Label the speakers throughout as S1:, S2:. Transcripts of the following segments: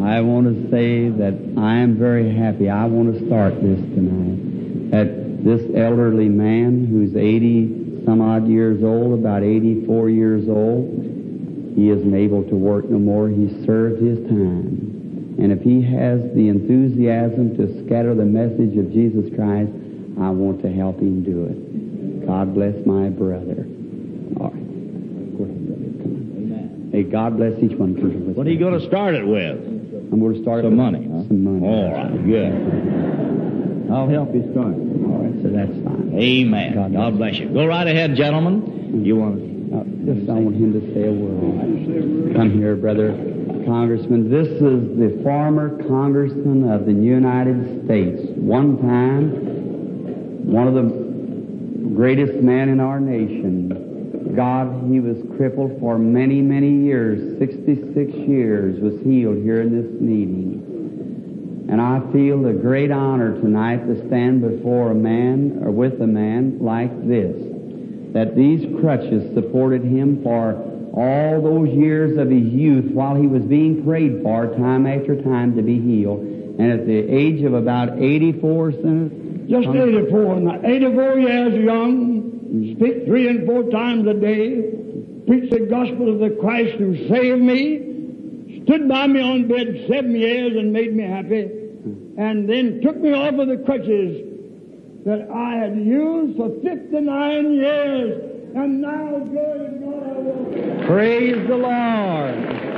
S1: I want to say that I am very happy. I want to start this tonight. That this elderly man who's 80 some odd years old, about 84 years old, he isn't able to work no more. He's served his time. And if he has the enthusiasm to scatter the message of Jesus Christ, I want to help him do it. God bless my brother. All right. Go ahead, brother. Come on. Amen. Hey, God bless each one.
S2: What are you going to start it with?
S1: I'm going to start
S2: some money.
S1: Some money.
S2: All right, good.
S1: I'll help you start. All right, so that's fine.
S2: Amen. God bless you. Go right ahead, gentlemen. You want to...
S1: I want him to say a word. Come here, brother Congressman. This is the former Congressman of the United States. One time, one of the greatest men in our nation. God, he was crippled for many, many years. 66 years was healed here in this meeting. And I feel the great honor tonight to stand before a man or with a man like this. That these crutches supported him for all those years of his youth while he was being prayed for time after time to be healed. And at the age of about 84, Senator?
S3: Just 84. 84 years young, speak 3 and 4 times a day, preach the gospel of the Christ who saved me, stood by me on bed 7 years and made me happy, and then took me off of the crutches that I had used for 59 years, and now, glory to God, I will...
S1: Praise the Lord!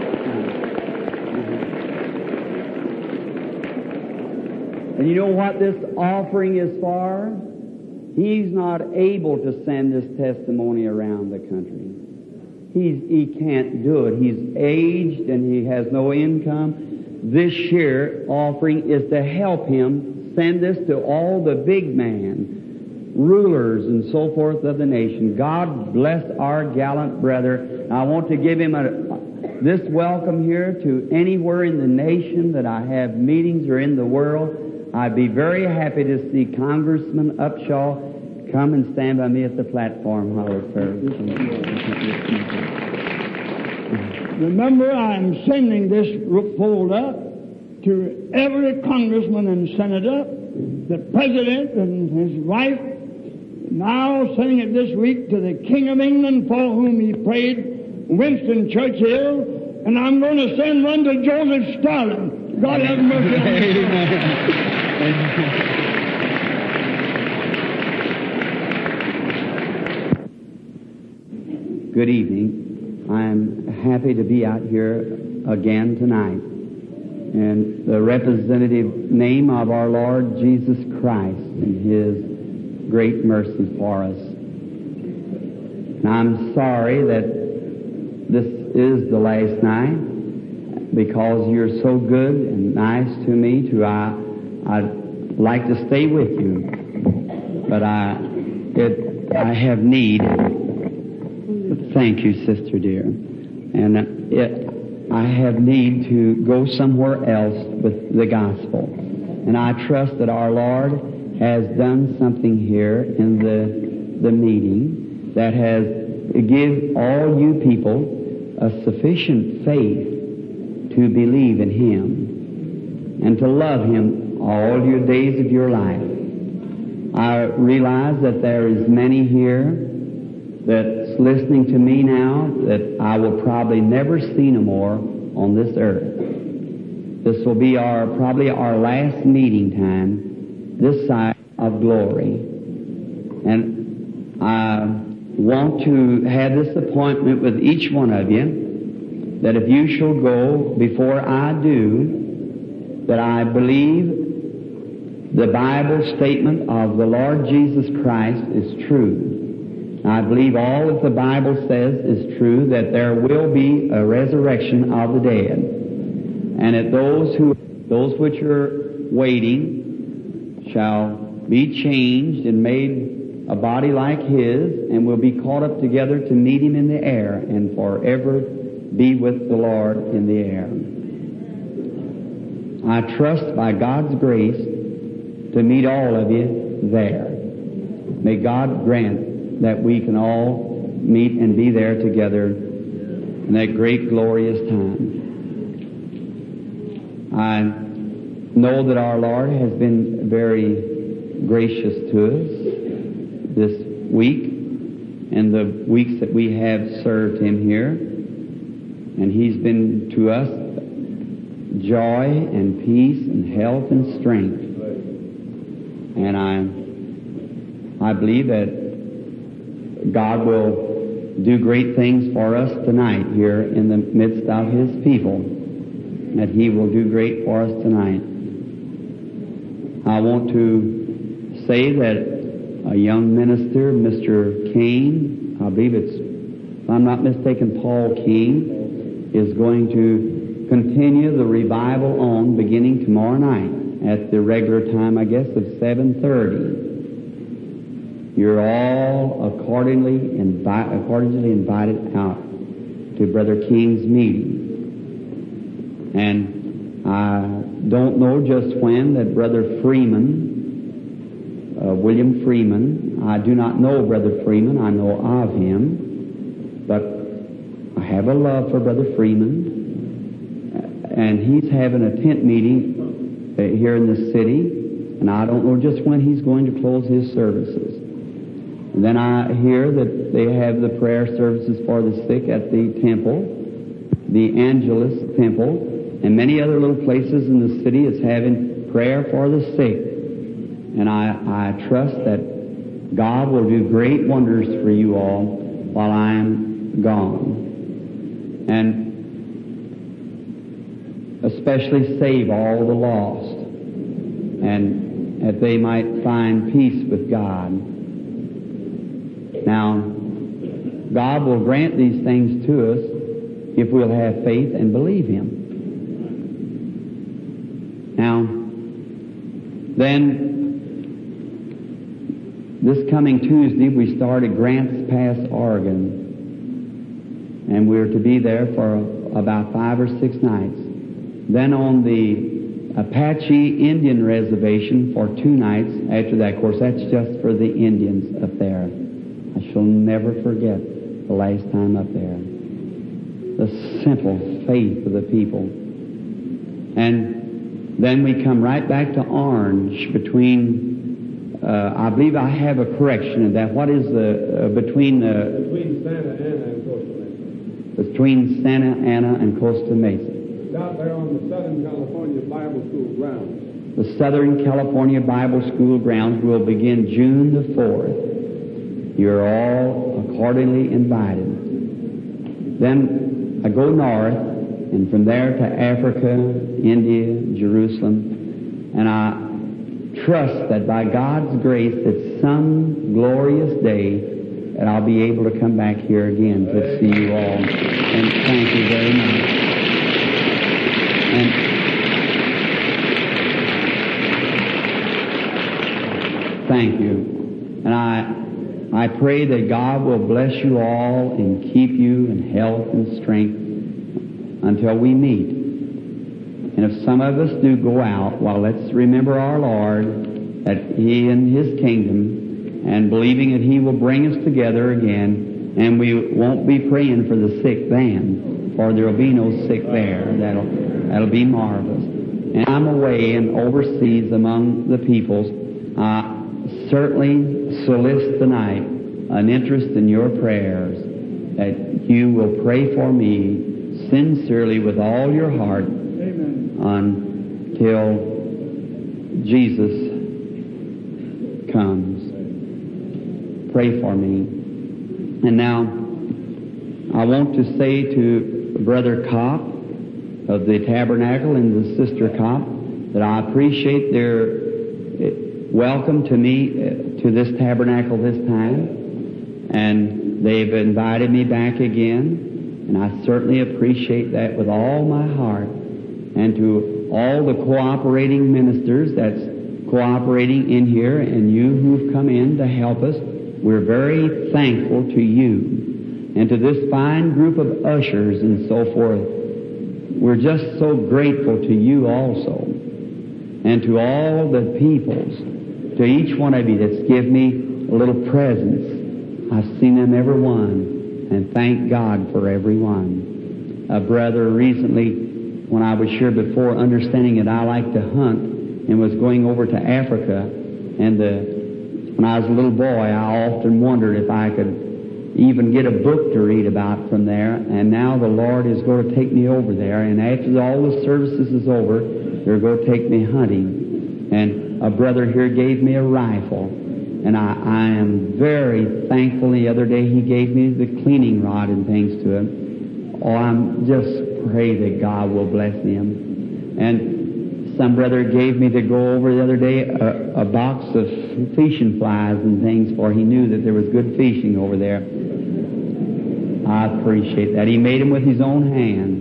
S1: And you know what this offering is for? He's not able to send this testimony around the country. He can't do it. He's aged and he has no income. This year offering is to help him send this to all the big men, rulers and so forth of the nation. God bless our gallant brother. I want to give him this welcome here to anywhere in the nation that I have meetings or in the world. I'd be very happy to see Congressman Upshaw come and stand by me at the platform.
S3: Remember, I'm sending this folder to every congressman and senator, the president and his wife, now sending it this week to the King of England for whom he prayed, Winston Churchill, and I'm going to send one to Joseph Stalin. God have mercy on
S1: him. Good evening. I'm happy to be out here again tonight. And the representative name of our Lord Jesus Christ and His great mercy for us. And I'm sorry that this is the last night because you're so good and nice to me. I'd like to stay with you, but I have need. Thank you, sister dear. And I have need to go somewhere else with the gospel. And I trust that our Lord has done something here in the meeting that has given all you people a sufficient faith to believe in Him and to love Him all your days of your life. I realize that there is many here that's listening to me now that I will probably never see no more on this earth. This will be probably our last meeting time this side of glory. And I want to have this appointment with each one of you that if you shall go before I do, that I believe the Bible statement of the Lord Jesus Christ is true. I believe all that the Bible says is true, that there will be a resurrection of the dead. And that those which are waiting shall be changed and made a body like His and will be caught up together to meet Him in the air and forever be with the Lord in the air. I trust by God's grace to meet all of you there. May God grant that we can all meet and be there together in that great glorious time. I know that our Lord has been very gracious to us this week and the weeks that we have served Him here. And He's been to us joy and peace and health and strength. And I believe that God will do great things for us tonight here in the midst of His people. That He will do great for us tonight. I want to say that a young minister, Mr. Kane, I believe it's, if I'm not mistaken, Paul King, is going to continue the revival on beginning tomorrow night at the regular time, I guess, of 7:30. You're all accordingly invited out to Brother King's meeting. And I don't know just when that Brother Freeman, William Freeman, I do not know Brother Freeman, I know of him, but I have a love for Brother Freeman, and he's having a tent meeting here in the city, and I don't know just when he's going to close his services. And then I hear that they have the prayer services for the sick at the temple, the Angelus Temple, and many other little places in the city is having prayer for the sick. And I trust that God will do great wonders for you all while I am gone. And especially save all the lost, and that they might find peace with God. Now, God will grant these things to us if we'll have faith and believe Him. Now, then, this coming Tuesday we start at Grants Pass, Oregon, and we're to be there for about 5 or 6 nights. Then on the Apache Indian Reservation for 2 nights. After that, of course, that's just for the Indians up there. I shall never forget the last time up there. The simple faith of the people. And then we come right back to Orange between, I believe I have a correction in that. What is the, between
S4: Santa Ana and Costa Mesa.
S1: Between Santa Ana and Costa Mesa.
S4: Out there on the Southern California Bible School grounds.
S1: The Southern California Bible School grounds will begin June the 4th. You're all accordingly invited. Then I go north, and from there to Africa, India, Jerusalem, and I trust that by God's grace that some glorious day that I'll be able to come back here again to see you all. And thank you very much. And thank you. And I pray that God will bless you all and keep you in health and strength until we meet. And if some of us do go out, well, let's remember our Lord, that He in His kingdom, and believing that He will bring us together again, and we won't be praying for the sick then, for there will be no sick there. That'll be marvelous. And I'm away and overseas among the peoples. Certainly solicit tonight an interest in your prayers, that you will pray for me sincerely with all your heart.
S4: Amen.
S1: Until Jesus comes. Pray for me. And now I want to say to Brother Kopp of the Tabernacle and the Sister Kopp that I appreciate their welcome to me to this tabernacle this time, and they've invited me back again, and I certainly appreciate that with all my heart. And to all the cooperating ministers that's cooperating in here, and you who've come in to help us, we're very thankful to you. And to this fine group of ushers and so forth, we're just so grateful to you also. And to all the peoples, to each one of you that's given me a little presence. I've seen them every one, and thank God for every one. A brother recently when I was here before, understanding that I like to hunt and was going over to Africa. And when I was a little boy, I often wondered if I could even get a book to read about from there. And now the Lord is going to take me over there. And after all the services is over, they're going to take me hunting. And a brother here gave me a rifle. And I am very thankful. The other day he gave me the cleaning rod and things to it. Oh, I'm just pray that God will bless them. And some brother gave me to go over the other day a box of fishing flies and things, for he knew that there was good fishing over there. I appreciate that. He made them with his own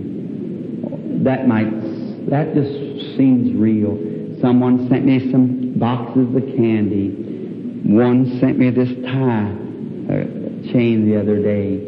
S1: hand. That just seems real. Someone sent me some boxes of candy. One sent me this tie chain the other day.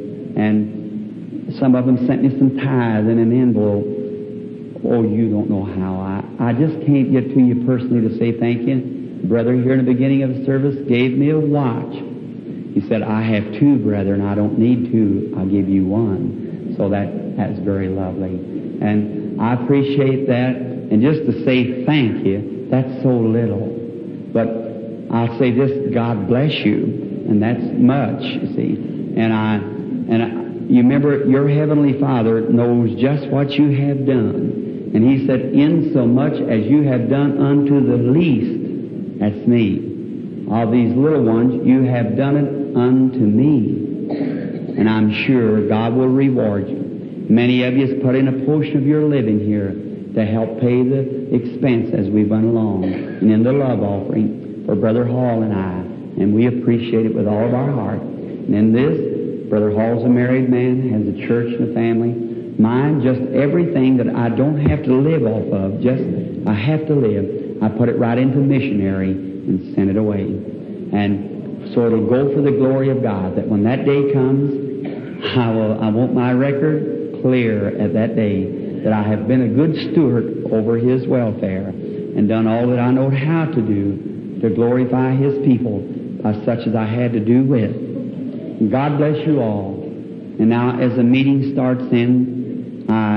S1: And some of them sent me some ties in an envelope. Oh, you don't know how. I just can't get to you personally to say thank you. Brother here in the beginning of the service gave me a watch. He said, I have two, brethren. I don't need two. I'll give you one. So that's very lovely. And I appreciate that. And just to say thank you, that's so little. But I'll say this, God bless you. And that's much, you see. And you remember, your Heavenly Father knows just what you have done. And He said, in so much as you have done unto the least, that's me, of these little ones, you have done it unto me. And I'm sure God will reward you. Many of you has put in a portion of your living here to help pay the expense as we went along, and in the love offering for Brother Hall and I. And we appreciate it with all of our heart. And in this, Brother Hall's a married man, has a church and a family. Mine, just everything that I don't have to live off of, just I have to live, I put it right into missionary and send it away. And so it'll go for the glory of God, that when that day comes, I want my record clear at that day, that I have been a good steward over His welfare and done all that I know how to do to glorify His people, such as I had to do with. And God bless you all. And now as the meeting starts in, I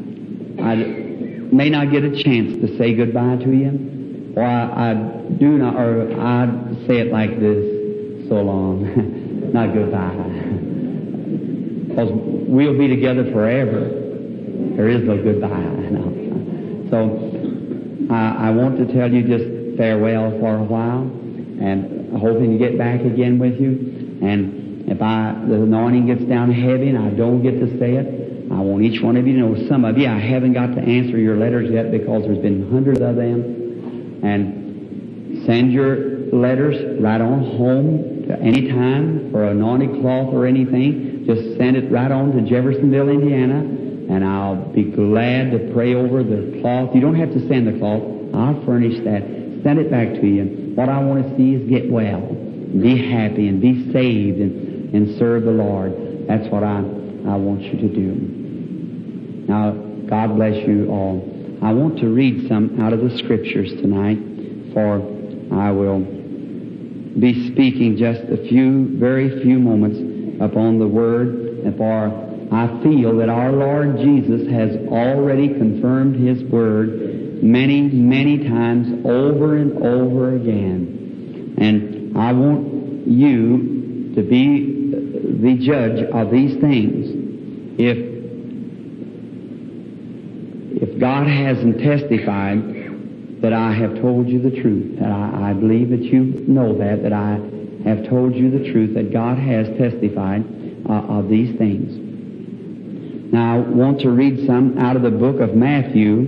S1: may not get a chance to say goodbye to you, or I do not, or I'd say it like this, so long, not goodbye. Because we'll be together forever. There is no goodbye. No. So I want to tell you just farewell for a while, and hoping to get back again with you. And if the anointing gets down heavy and I don't get to say it, I want each one of you to know. Some of you, I haven't got to answer your letters yet because there's been hundreds of them. And send your letters right on home to any time for anointed cloth or anything. Just send it right on to Jeffersonville, Indiana, and I'll be glad to pray over the cloth. You don't have to send the cloth. I'll furnish that. Send it back to you. What I want to see is get well, be happy, and be saved, and serve the Lord. That's what I want you to do. Now, God bless you all. I want to read some out of the Scriptures tonight, for I will be speaking just very few moments upon the Word, and for I feel that our Lord Jesus has already confirmed His Word many, many times over and over again. And I want you to be the judge of these things. If God hasn't testified that I have told you the truth, that I believe that you know that I have told you the truth, that God has testified of these things. Now, I want to read some out of the book of Matthew,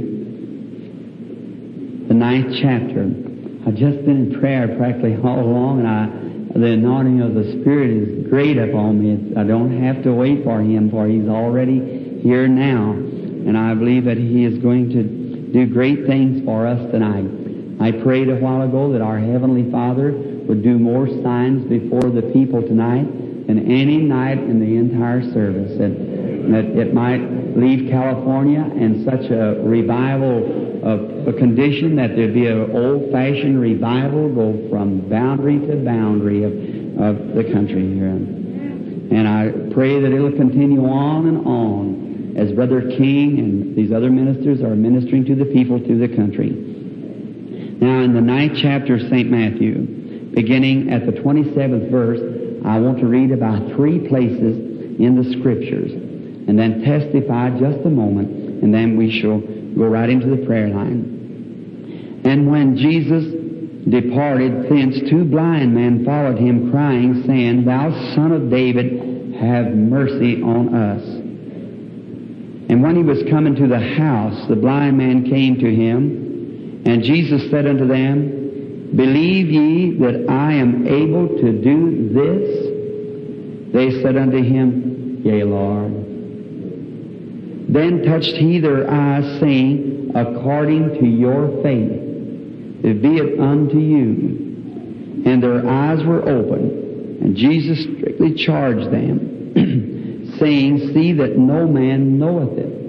S1: the 9th chapter. I've just been in prayer practically all along, and the anointing of the Spirit is great upon me. I don't have to wait for Him, for He's already here now. And I believe that He is going to do great things for us tonight. I prayed a while ago that our Heavenly Father would do more signs before the people tonight than any night in the entire service. That it might leave California in such a revival of a condition that there'd be an old-fashioned revival go from boundary to boundary of the country here. And I pray that it'll continue on and on. as Brother King and these other ministers are ministering to the people through the country. Now, in the 9th chapter of St. Matthew, beginning at the 27th verse, I want to read about 3 places in the Scriptures, and then testify just a moment, and then we shall go right into the prayer line. And when Jesus departed thence, 2 blind men followed him, crying, saying, Thou Son of David, have mercy on us. And when he was coming to the house, the blind man came to him, and Jesus said unto them, Believe ye that I am able to do this? They said unto him, Yea, Lord. Then touched he their eyes, saying, According to your faith, be it unto you. And their eyes were opened, and Jesus strictly charged them, saying, See that no man knoweth it.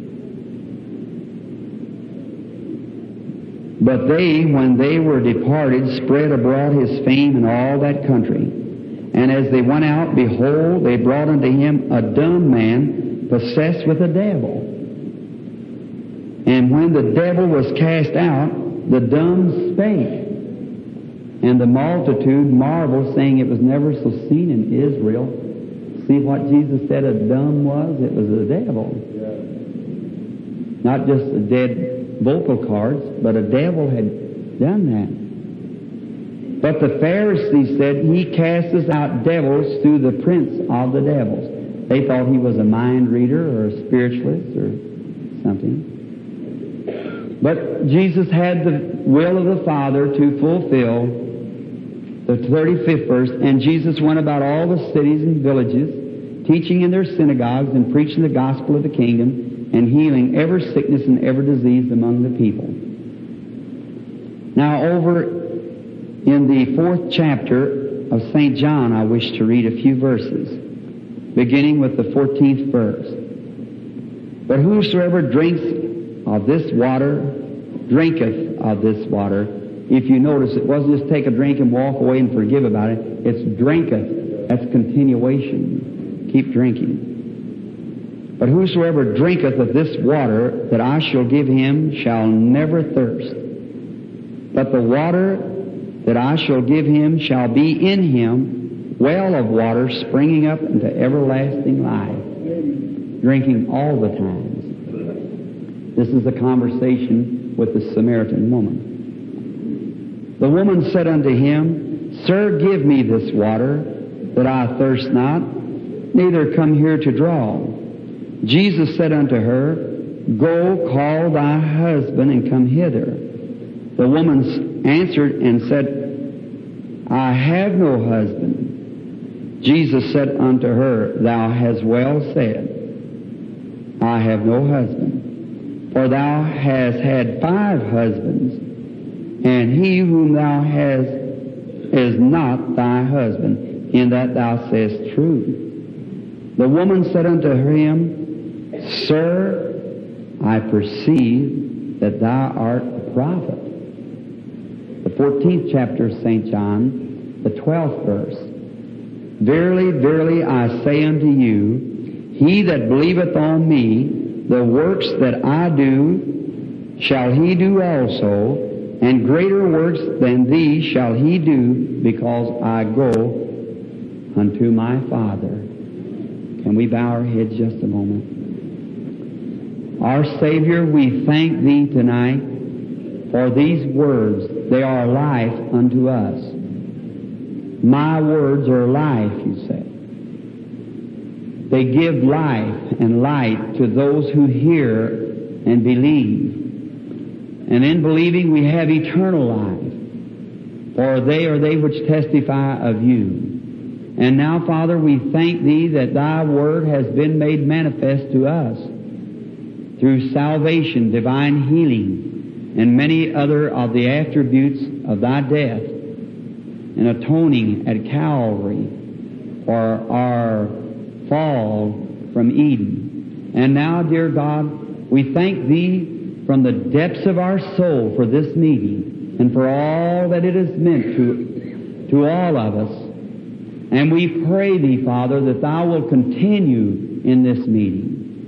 S1: But they, when they were departed, spread abroad his fame in all that country. And as they went out, behold, they brought unto him a dumb man, possessed with a devil. And when the devil was cast out, the dumb spake. And the multitude marveled, saying it was never so seen in Israel. See what Jesus said a dumb was? It was a devil. Not just a dead vocal cords, but a devil had done that. But the Pharisees said, He casteth out devils through the prince of the devils. They thought he was a mind reader or a spiritualist or something. But Jesus had the will of the Father to fulfill the 35th verse, and Jesus went about all the cities and villages, teaching in their synagogues and preaching the gospel of the kingdom and healing every sickness and every disease among the people. Now over in the 4th chapter of St. John, I wish to read a few verses, beginning with the 14th verse. But whosoever drinks of this water, drinketh of this water. If you notice, it wasn't just take a drink and walk away and forgive about it. It's drinketh. That's continuation. Keep drinking. But whosoever drinketh of this water that I shall give him shall never thirst. But the water that I shall give him shall be in him well of water springing up into everlasting life. Drinking all the times. This is a conversation with the Samaritan woman. The woman said unto him, Sir, give me this water, that I thirst not, neither come here to draw. Jesus said unto her, Go, call thy husband, and come hither. The woman answered and said, I have no husband. Jesus said unto her, Thou hast well said, I have no husband. For thou hast had 5 husbands, and he whom thou hast is not thy husband, in that thou sayest true. The woman said unto him, Sir, I perceive that thou art a prophet. The 14th chapter of St. John, the 12th verse. Verily, verily, I say unto you, he that believeth on me, the works that I do shall he do also, and greater works than these shall he do, because I go unto my Father. Can we bow our heads just a moment? Our Savior, we thank Thee tonight for these words. They are life unto us. My words are life, you say. They give life and light to those who hear and believe. And in believing we have eternal life, for they are they which testify of you. And now, Father, we thank Thee that Thy Word has been made manifest to us through salvation, divine healing, and many other of the attributes of Thy death and atoning at Calvary for our fall from Eden. And now, dear God, we thank Thee from the depths of our soul for this meeting and for all that it has meant to all of us. And we pray Thee, Father, that Thou will continue in this meeting.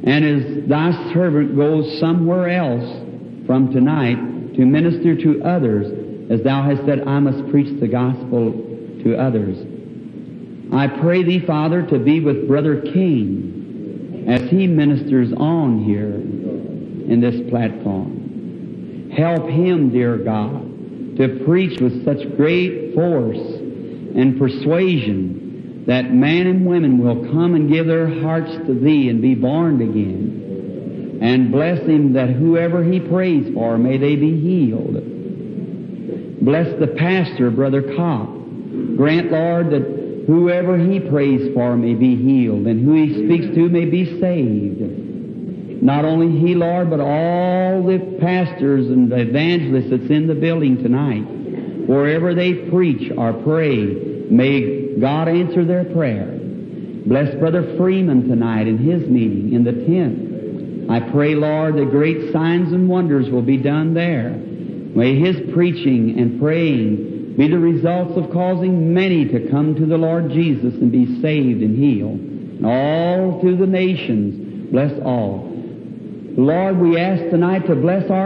S1: And as thy servant goes somewhere else from tonight to minister to others, as thou hast said, I must preach the gospel to others. I pray thee, Father, to be with Brother King as he ministers on here in this platform. Help him, dear God, to preach with such great force and persuasion that men and women will come and give their hearts to Thee and be born again. And bless him that whoever he prays for, may they be healed. Bless the pastor, Brother Kopp. Grant, Lord, that whoever he prays for may be healed, and who he speaks to may be saved. Not only he, Lord, but all the pastors and the evangelists that's in the building tonight. Wherever they preach or pray, may God answer their prayer. Bless Brother Freeman tonight in his meeting in the tent. I pray, Lord, that great signs and wonders will be done there. May his preaching and praying be the results of causing many to come to the Lord Jesus and be saved and healed. And all through the nations, bless all. Lord, we ask tonight to bless our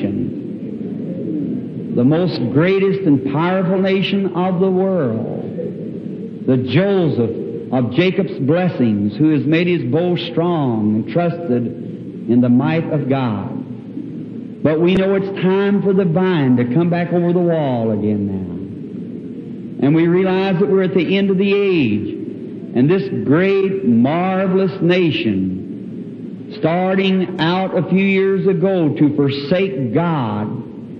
S1: nation, the most greatest and powerful nation of the world, the Joseph of Jacob's blessings, who has made his bow strong and trusted in the might of God. But we know it's time for the vine to come back over the wall again now. And we realize that we're at the end of the age. And this great, marvelous nation, starting out a few years ago to forsake God,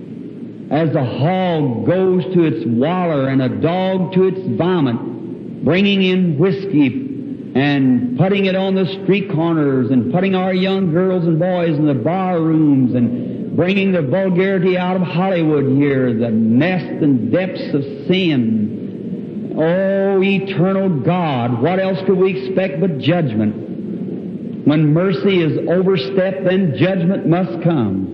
S1: as a hog goes to its waller and a dog to its vomit, bringing in whiskey and putting it on the street corners and putting our young girls and boys in the bar rooms and bringing the vulgarity out of Hollywood here, the nest and depths of sin. Oh, eternal God, what else could we expect but judgment? When mercy is overstepped, then judgment must come.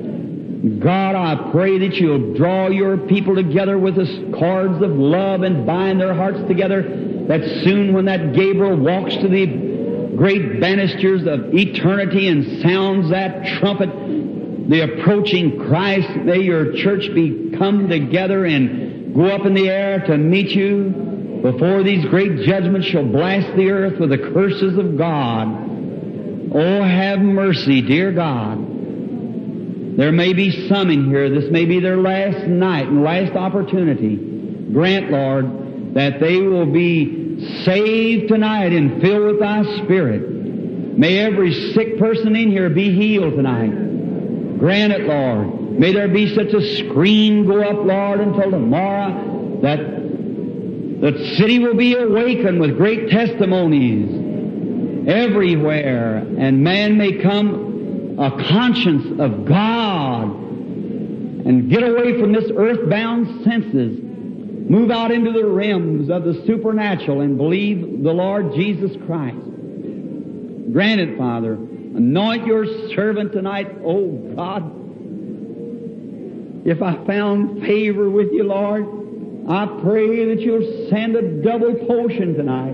S1: God, I pray that You'll draw Your people together with the cords of love and bind their hearts together, that soon when that Gabriel walks to the great banisters of eternity and sounds that trumpet, the approaching Christ, may Your church be come together and go up in the air to meet You before these great judgments shall blast the earth with the curses of God. Oh, have mercy, dear God. There may be some in here, this may be their last night and last opportunity. Grant, Lord, that they will be saved tonight and filled with Thy Spirit. May every sick person in here be healed tonight. Grant it, Lord. May there be such a scream go up, Lord, until tomorrow that the city will be awakened with great testimonies everywhere, and man may come a conscience of God and get away from this earthbound senses, move out into the realms of the supernatural and believe the Lord Jesus Christ. Grant it, Father. Anoint Your servant tonight, oh God. If I found favor with You, Lord, I pray that You'll send a double portion tonight.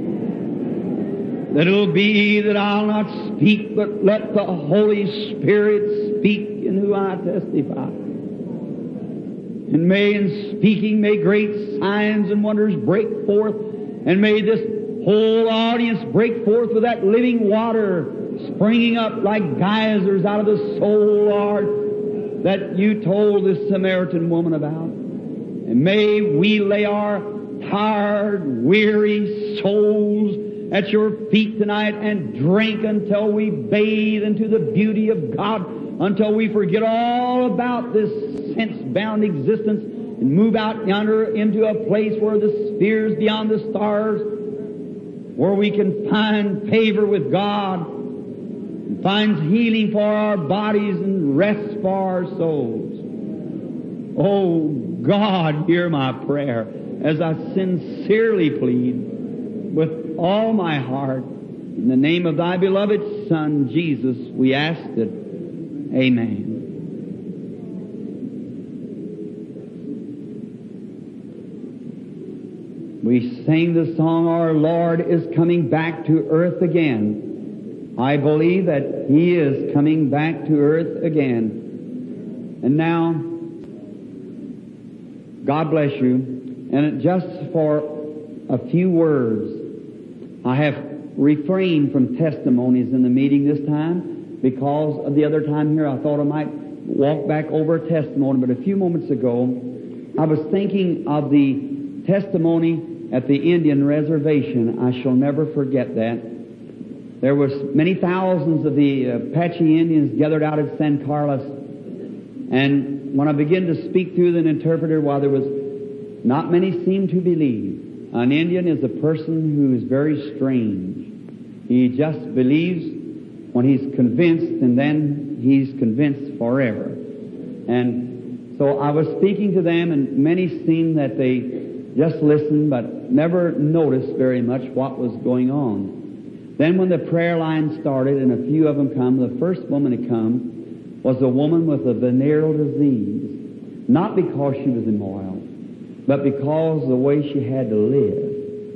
S1: That it'll be that I'll not speak, but let the Holy Spirit speak in who I testify. And may in speaking, may great signs and wonders break forth, and may this whole audience break forth with that living water springing up like geysers out of the soul, Lord, that You told this Samaritan woman about. And may we lay our tired, weary souls at Your feet tonight and drink until we bathe into the beauty of God, until we forget all about this sense-bound existence and move out yonder into a place where the spheres beyond the stars, where we can find favor with God, and find healing for our bodies and rest for our souls. Oh God, hear my prayer as I sincerely plead with all my heart. In the name of Thy beloved Son, Jesus, we ask it. Amen. We sing the song, Our Lord is coming back to earth again. I believe that He is coming back to earth again. And now, God bless you. And just for a few words, I have refrained from testimonies in the meeting this time because of the other time here I thought I might walk back over a testimony. But a few moments ago, I was thinking of the testimony at the Indian reservation. I shall never forget that. There was many thousands of the Apache Indians gathered out at San Carlos. And when I began to speak through the interpreter, while there was not many seemed to believe. An Indian is a person who is very strange. He just believes when he's convinced, and then he's convinced forever. And so I was speaking to them, and many seemed that they just listened, but never noticed very much what was going on. Then when the prayer line started, and a few of them come, the first woman to come was a woman with a venereal disease. Not because she was immoral, but because of the way she had to live.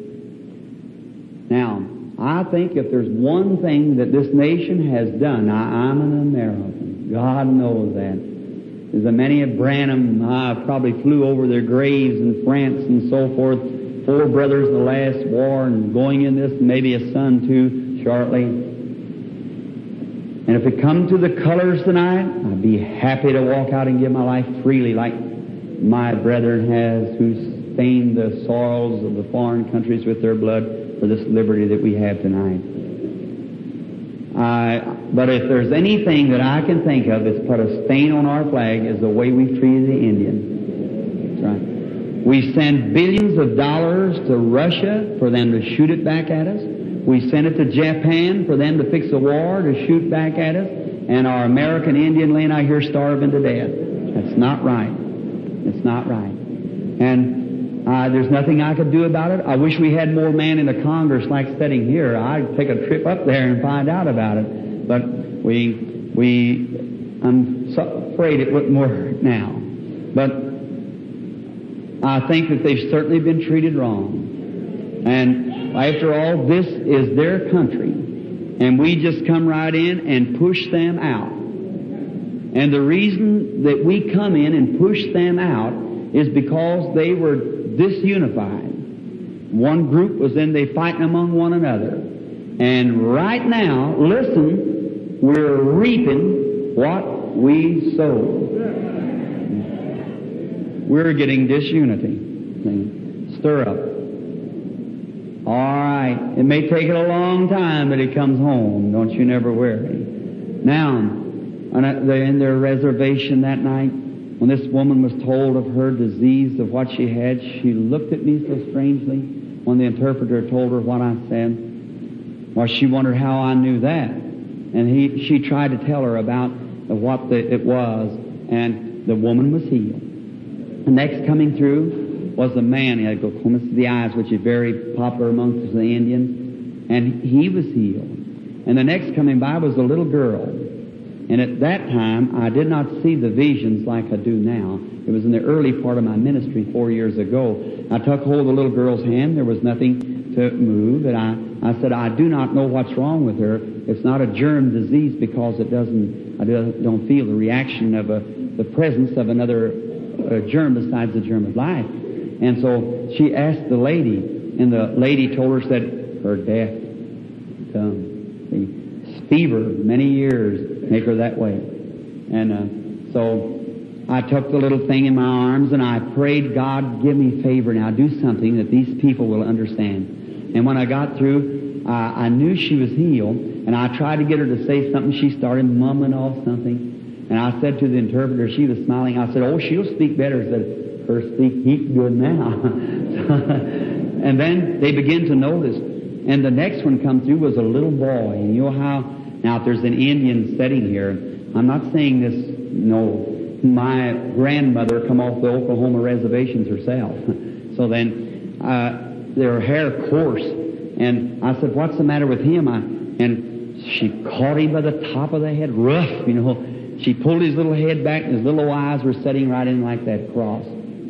S1: Now, I think if there's one thing that this nation has done, I'm an American. God knows that. There's a many of Branham, I probably flew over their graves in France and so forth. 4 brothers in the last war and going in this, and maybe a son too shortly. And if it come to the colors tonight, I'd be happy to walk out and give my life freely like my brethren has, who stained the soils of the foreign countries with their blood for this liberty that we have tonight. But if there's anything that I can think of that's put a stain on our flag is the way we've treated the Indians. That's right. We send billions of dollars to Russia for them to shoot it back at us. We send it to Japan for them to fix a war to shoot back at us. And our American Indian laying out here starving to death. That's not right. It's not right. And there's nothing I could do about it. I wish we had more men in the Congress like sitting here. I'd take a trip up there and find out about it. But I'm so afraid it wouldn't work now. But I think that they've certainly been treated wrong. And after all, this is their country. And we just come right in and push them out. And the reason that we come in and push them out is because they were disunified. One group was in, they fighting among one another. And right now, listen, we're reaping what we sowed. We're getting disunity. Stir up. All right. It may take it a long time, but it comes home. Don't you never worry. Now, they're in their reservation that night. When this woman was told of her disease, of what she had, she looked at me so strangely. When the interpreter told her what I said, well, she wondered how I knew that. And she tried to tell her about what it was, and the woman was healed. The next coming through was a man. He had glaucoma of the eyes, which is very popular amongst the Indians, and he was healed. And the next coming by was a little girl. And at that time, I did not see the visions like I do now. It was in the early part of my ministry 4 years ago. I took hold of the little girl's hand. There was nothing to move. And I said, I do not know what's wrong with her. It's not a germ disease because I don't feel the reaction of the presence of another germ besides the germ of life. And so she asked the lady, and the lady told her, said, her death come. Fever, many years, make her that way. And so I took the little thing in my arms and I prayed, God, give me favor now. Do something that these people will understand. And when I got through, I knew she was healed, and I tried to get her to say something. She started mumbling off something. And I said to the interpreter, she was smiling, I said, oh, she'll speak better. I said, her speak heap good now. And then they began to notice. And the next one come through was a little boy. And you know how, now if there's an Indian setting here, I'm not saying this, no, my grandmother come off the Oklahoma reservations herself. So then, their hair coarse. And I said, what's the matter with him? And she caught him by the top of the head, rough, you know. She pulled his little head back, and his little eyes were setting right in like that cross.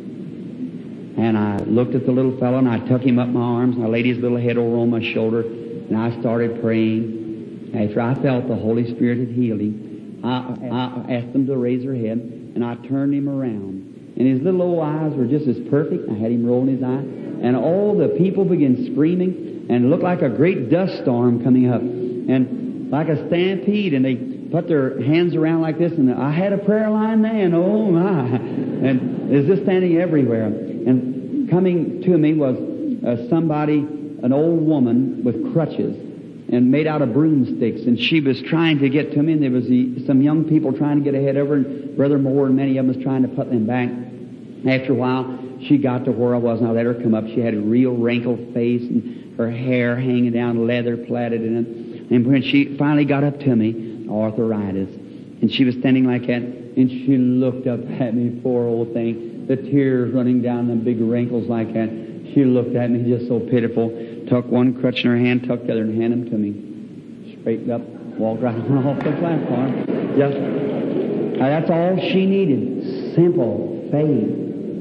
S1: And I looked at the little fellow, and I took him up my arms, and I laid his little head over on my shoulder, and I started praying. After I felt the Holy Spirit had healed him, I asked them to raise their head, and I turned him around. And his little old eyes were just as perfect. I had him rolling his eye. And all the people began screaming, and it looked like a great dust storm coming up. And like a stampede, and they put their hands around like this, and I had a prayer line then, oh my. And there's just standing everywhere. And coming to me was somebody, an old woman with crutches, and made out of broomsticks, and she was trying to get to me, and there was some young people trying to get ahead of her, and Brother Moore and many of them was trying to put them back. After a while, she got to where I was, and I let her come up. She had a real wrinkled face, and her hair hanging down, leather plaited in it. And when she finally got up to me, arthritis, and she was standing like that, and she looked up at me, poor old thing, the tears running down the big wrinkles like that. She looked at me just so pitiful, took one crutch in her hand, took the other and handed them to me. Straightened up, walked right on off the platform. That's all she needed. Simple faith.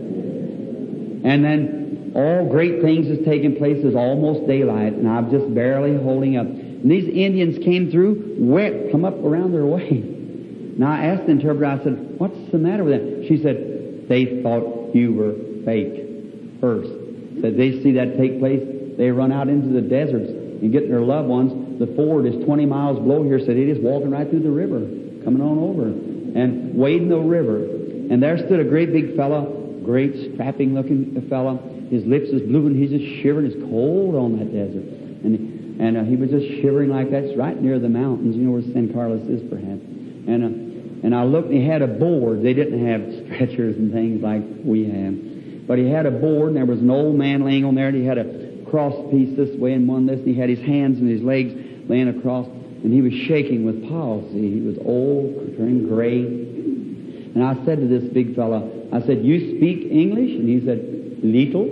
S1: And then all great things has taken place. It's almost daylight, and I'm just barely holding up. And these Indians came through, wet, come up around their way. Now I asked the interpreter, I said, what's the matter with them? She said, they thought you were fake first. Said they see that take place, they run out into the deserts and get their loved ones. The ford is 20 miles below here, so they just walking right through the river, coming on over, and wading the river. And there stood a great big fellow, great strapping looking fellow. His lips is blue, and he's just shivering. It's cold on that desert. And he was just shivering like that. It's right near the mountains. You know where San Carlos is, perhaps. And I looked, and he had a board. They didn't have stretchers and things like we have. But he had a board, and there was an old man laying on there, and he had a cross piece this way and one this, and he had his hands and his legs laying across, and he was shaking with palsy. He was old, turning gray. And I said to this big fellow, I said, you speak English? And he said, little.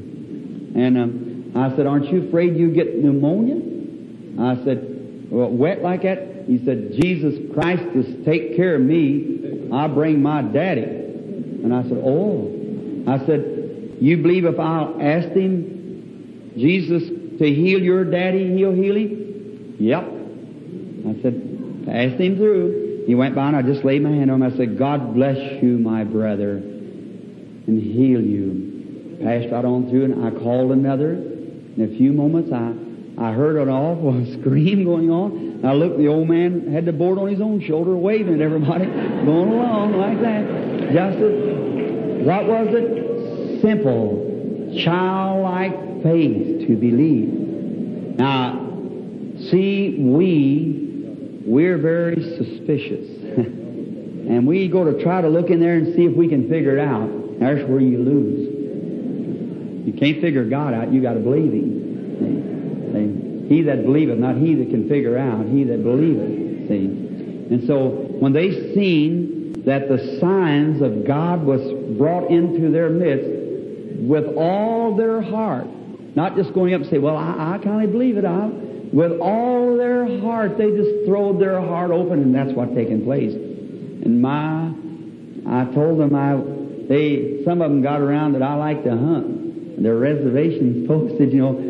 S1: And I said, aren't you afraid you get pneumonia? I said, well, wet like that? He said, Jesus Christ to take care of me, I bring my daddy. And I said, oh. I said, you believe if I'll ask him, Jesus, to heal your daddy, he'll heal him? Yep. I said, pass him through. He went by, and I just laid my hand on him. I said, God bless you, my brother, and heal you. Passed right on through, and I called another. In a few moments, I heard an awful scream going on. I looked, the old man had the board on his own shoulder, waving at everybody, going along like that. Just as, what was it? Simple, childlike faith to believe. Now, see, we're very suspicious. And we go to try to look in there and see if we can figure it out. That's where you lose. You can't figure God out, you got to believe Him. He that believeth, not he that can figure out, he that believeth. See? And so, when they seen that the signs of God was brought into their midst with all their heart, not just going up and say, well, I kind of believe it out. With all their heart, they just throwed their heart open, and that's what's taking place. And I told them some of them got around that I like to hunt. Their reservations posted,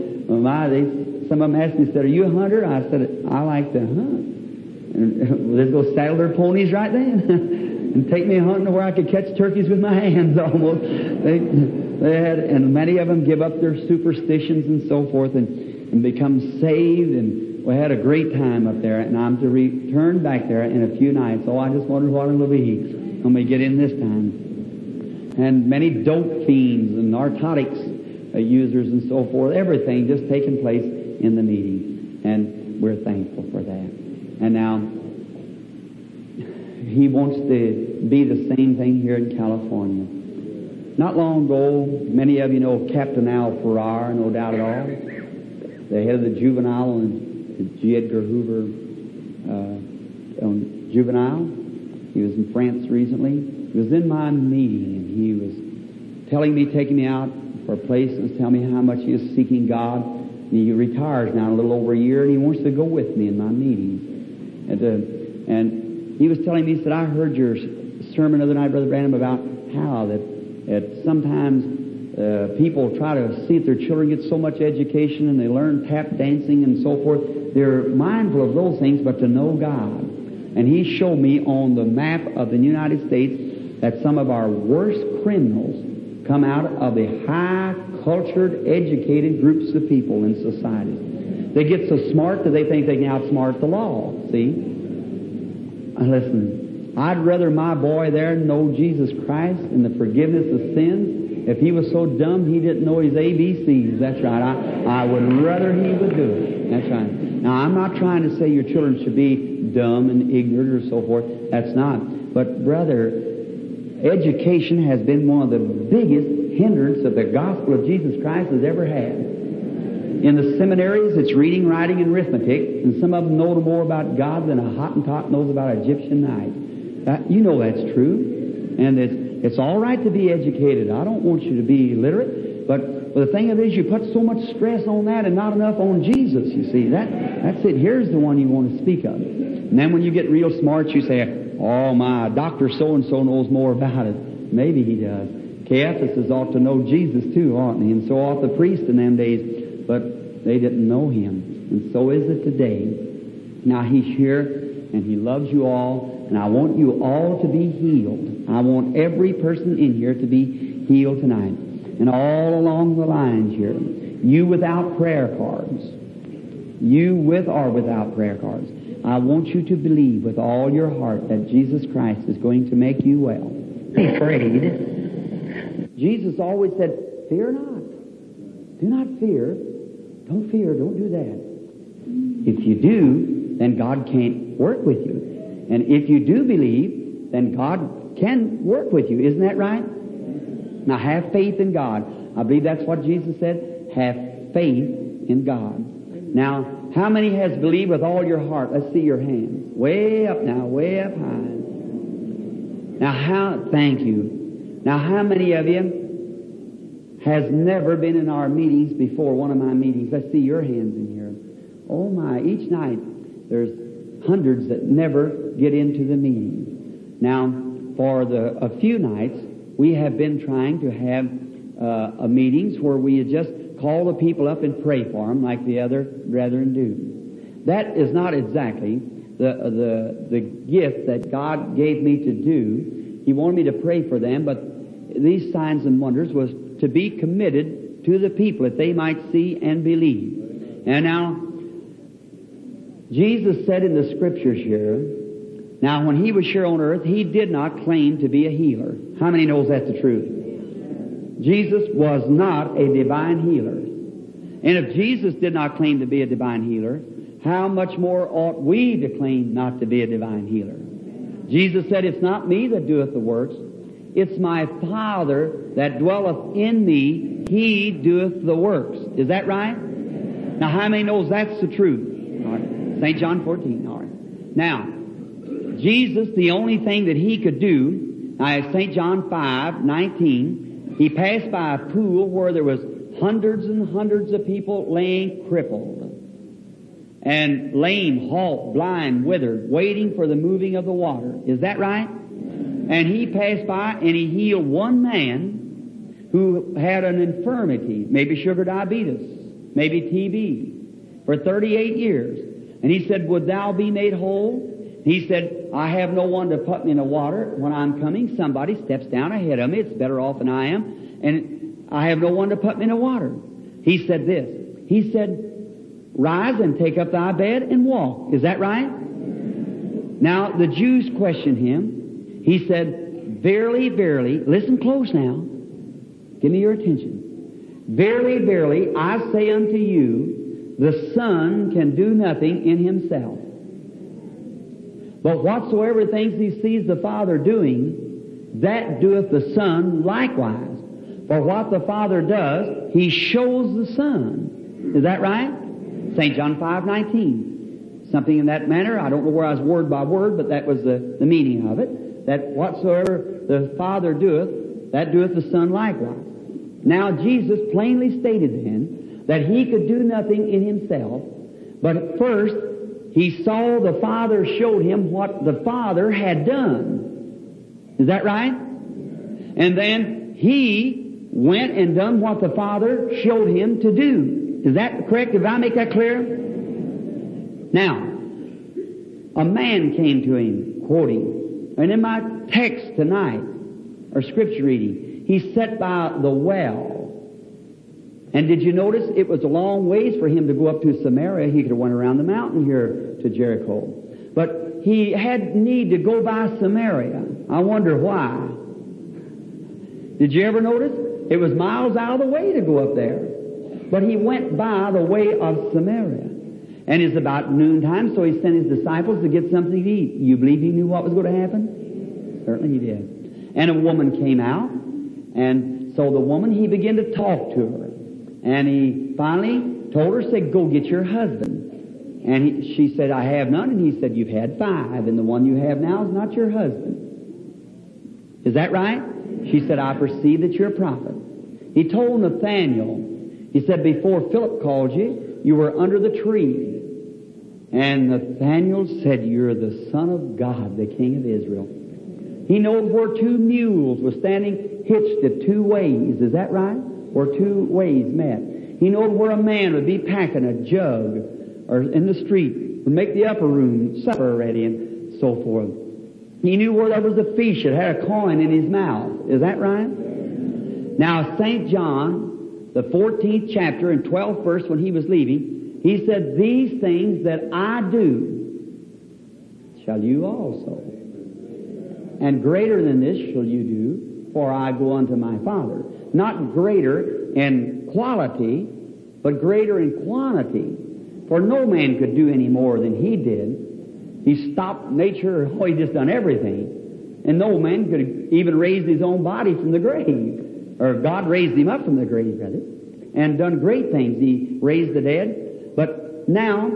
S1: some of them asked me, said, are you a hunter? I said, I like to hunt. And they'd go saddle their ponies right then and take me hunting where I could catch turkeys with my hands almost. They had, and many of them give up their superstitions and so forth and become saved, and we had a great time up there, and I'm to return back there in a few nights. Oh, I just wondered what it'll be when we get in this time. And many dope fiends and narcotics users and so forth, everything just taking place in the meeting, and we're thankful for that. And now, He wants to be the same thing here in California. Not long ago, many of you know Captain Al Farrar, no doubt at all. The head of the juvenile on the G. Edgar Hoover on juvenile. He was in France recently. He was in my meeting, and he was telling me, taking me out for a place, and telling me how much he is seeking God. And he retires now in a little over a year, and he wants to go with me in my meetings. And he was telling me, he said, I heard your sermon the other night, Brother Branham, about how that sometimes people try to see if their children get so much education and they learn tap dancing and so forth. They're mindful of those things, but to know God. And He showed me on the map of the United States that some of our worst criminals come out of the high, cultured, educated groups of people in society. They get so smart that they think they can outsmart the law. See? Listen, I'd rather my boy there know Jesus Christ and the forgiveness of sins. If he was so dumb he didn't know his ABCs, that's right. I would rather he would do it. That's right. Now, I'm not trying to say your children should be dumb and ignorant or so forth. That's not. But, brother, education has been one of the biggest hindrance of the gospel of Jesus Christ has ever had. In the seminaries, it's reading, writing, and arithmetic, and some of them know more about God than a Hottentot knows about Egyptian knife. You know that's true. And it's all right to be educated. I don't want you to be illiterate, but the thing of it is you put so much stress on that and not enough on Jesus, you see. That's it. Here's the one you want to speak of. And then when you get real smart, you say, oh, my, Dr. So-and-so knows more about it. Maybe he does. Caiaphas ought to know Jesus, too, oughtn't he? And so ought the priest in them days. But they didn't know Him. And so is it today. Now, He's here, and He loves you all, and I want you all to be healed. I want every person in here to be healed tonight. And all along the lines here, you without prayer cards, you with or without prayer cards, I want you to believe with all your heart that Jesus Christ is going to make you well. Be afraid. Jesus always said, fear not. Do not fear. Don't fear. Don't do that. If you do, then God can't work with you. And if you do believe, then God can work with you. Isn't that right? Now have faith in God. I believe that's what Jesus said. Have faith in God. Now, how many has believed with all your heart? Let's see your hands. Way up now, way up high. Now, thank you. Now, how many of you has never been in our meetings before, one of my meetings? Let's see your hands in here. Oh my, each night there's hundreds that never get into the meeting. Now, for a few nights, we have been trying to have meetings where we just call the people up and pray for them like the other brethren do. That is not exactly the gift that God gave me to do. He wanted me to pray for them, but these signs and wonders was to be committed to the people that they might see and believe. And now, Jesus said in the Scriptures here, now when He was here on earth, He did not claim to be a healer. How many knows that's the truth? Jesus was not a divine healer. And if Jesus did not claim to be a divine healer, how much more ought we to claim not to be a divine healer? Jesus said, it's not me that doeth the works, it's my Father that dwelleth in me, He doeth the works. Is that right? Now how many knows that's the truth? All right. St. John 14. All right. Now, Jesus, the only thing that He could do, St. John 5:19, He passed by a pool where there was hundreds and hundreds of people laying crippled and lame, halt, blind, withered, waiting for the moving of the water. Is that right? And He passed by and He healed one man who had an infirmity, maybe sugar diabetes, maybe TB, for 38 years. And He said, would thou be made whole? He said, I have no one to put me in the water. When I'm coming, somebody steps down ahead of me. It's better off than I am. And I have no one to put me in the water. He said this. He said, rise and take up thy bed and walk. Is that right? Now, the Jews questioned Him. He said, verily, verily, listen close now. Give me your attention. Verily, verily, I say unto you, the Son can do nothing in Himself. But whatsoever things He sees the Father doing, that doeth the Son likewise. For what the Father does, He shows the Son. Is that right? St. John 5:19. Something in that manner. I don't know where I was word by word, but that was the meaning of it. That whatsoever the Father doeth, that doeth the Son likewise. Now Jesus plainly stated then that He could do nothing in Himself, but first He saw the Father showed Him what the Father had done. Is that right? And then He went and done what the Father showed him to do. Is that correct? Did I make that clear? Now, a man came to him, quoting, and in my text tonight, or scripture reading, he sat by the well. And did you notice it was a long ways for him to go up to Samaria? He could have went around the mountain here to Jericho. But he had need to go by Samaria. I wonder why. Did you ever notice? It was miles out of the way to go up there. But he went by the way of Samaria. And it's about noontime, so he sent his disciples to get something to eat. You believe he knew what was going to happen? Certainly he did. And a woman came out, and so the woman, he began to talk to her. And he finally told her, said, go get your husband. And she said, I have none. And he said, you've had 5, and the one you have now is not your husband. Is that right? She said, I perceive that you're a prophet. He told Nathanael, he said, before Philip called you, you were under the tree. And Nathanael said, you're the Son of God, the King of Israel. He knowed where 2 mules were standing hitched at 2 ways. Is that right? Where 2 ways met. He knowed where a man would be packing a jug or in the street, would make the upper room supper ready and so forth. He knew where there was a fish that had a coin in his mouth. Is that right? Now, St. John, the 14th chapter and 12th verse, when he was leaving, he said, these things that I do shall you also. And greater than this shall you do, for I go unto my Father. Not greater in quality, but greater in quantity. For no man could do any more than he did. He stopped nature, he just done everything. And no man could even raise his own body from the grave. Or God raised him up from the grave, rather. And done great things. He raised the dead. But now,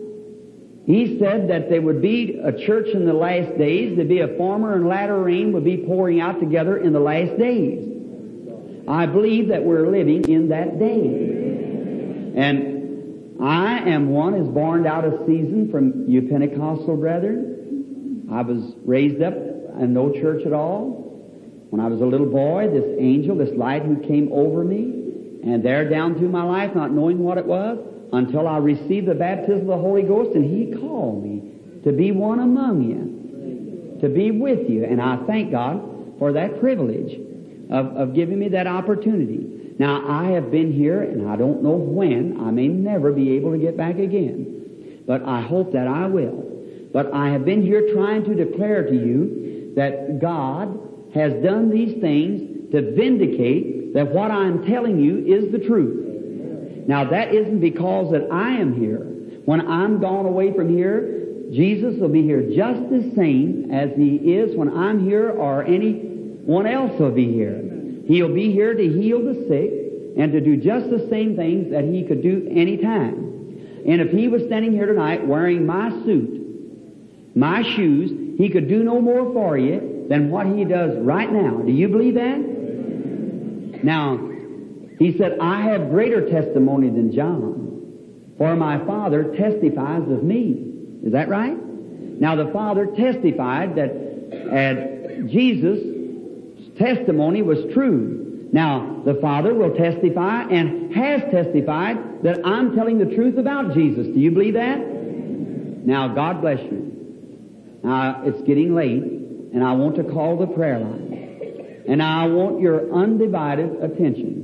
S1: he said that there would be a church in the last days. There'd be a former and latter rain would be pouring out together in the last days. I believe that we're living in that day. And I am one is born out of season from you Pentecostal brethren. I was raised up in no church at all. When I was a little boy, this angel, this light who came over me, and there down through my life, not knowing what it was, until I received the baptism of the Holy Ghost, and He called me to be one among you, to be with you. And I thank God for that privilege of giving me that opportunity. Now, I have been here, and I don't know when. I may never be able to get back again. But I hope that I will. But I have been here trying to declare to you that God has done these things to vindicate that what I'm telling you is the truth. Now, that isn't because that I am here. When I'm gone away from here, Jesus will be here just the same as He is when I'm here, or anyone else will be here. He'll be here to heal the sick and to do just the same things that He could do any time. And if He was standing here tonight wearing my suit, my shoes, He could do no more for you than what He does right now. Do you believe that? Now, He said, I have greater testimony than John, for my Father testifies of me. Is that right? Now, the Father testified that Jesus' testimony was true. Now, the Father will testify and has testified that I'm telling the truth about Jesus. Do you believe that? Now, God bless you. Now, it's getting late, and I want to call the prayer line. And I want your undivided attention.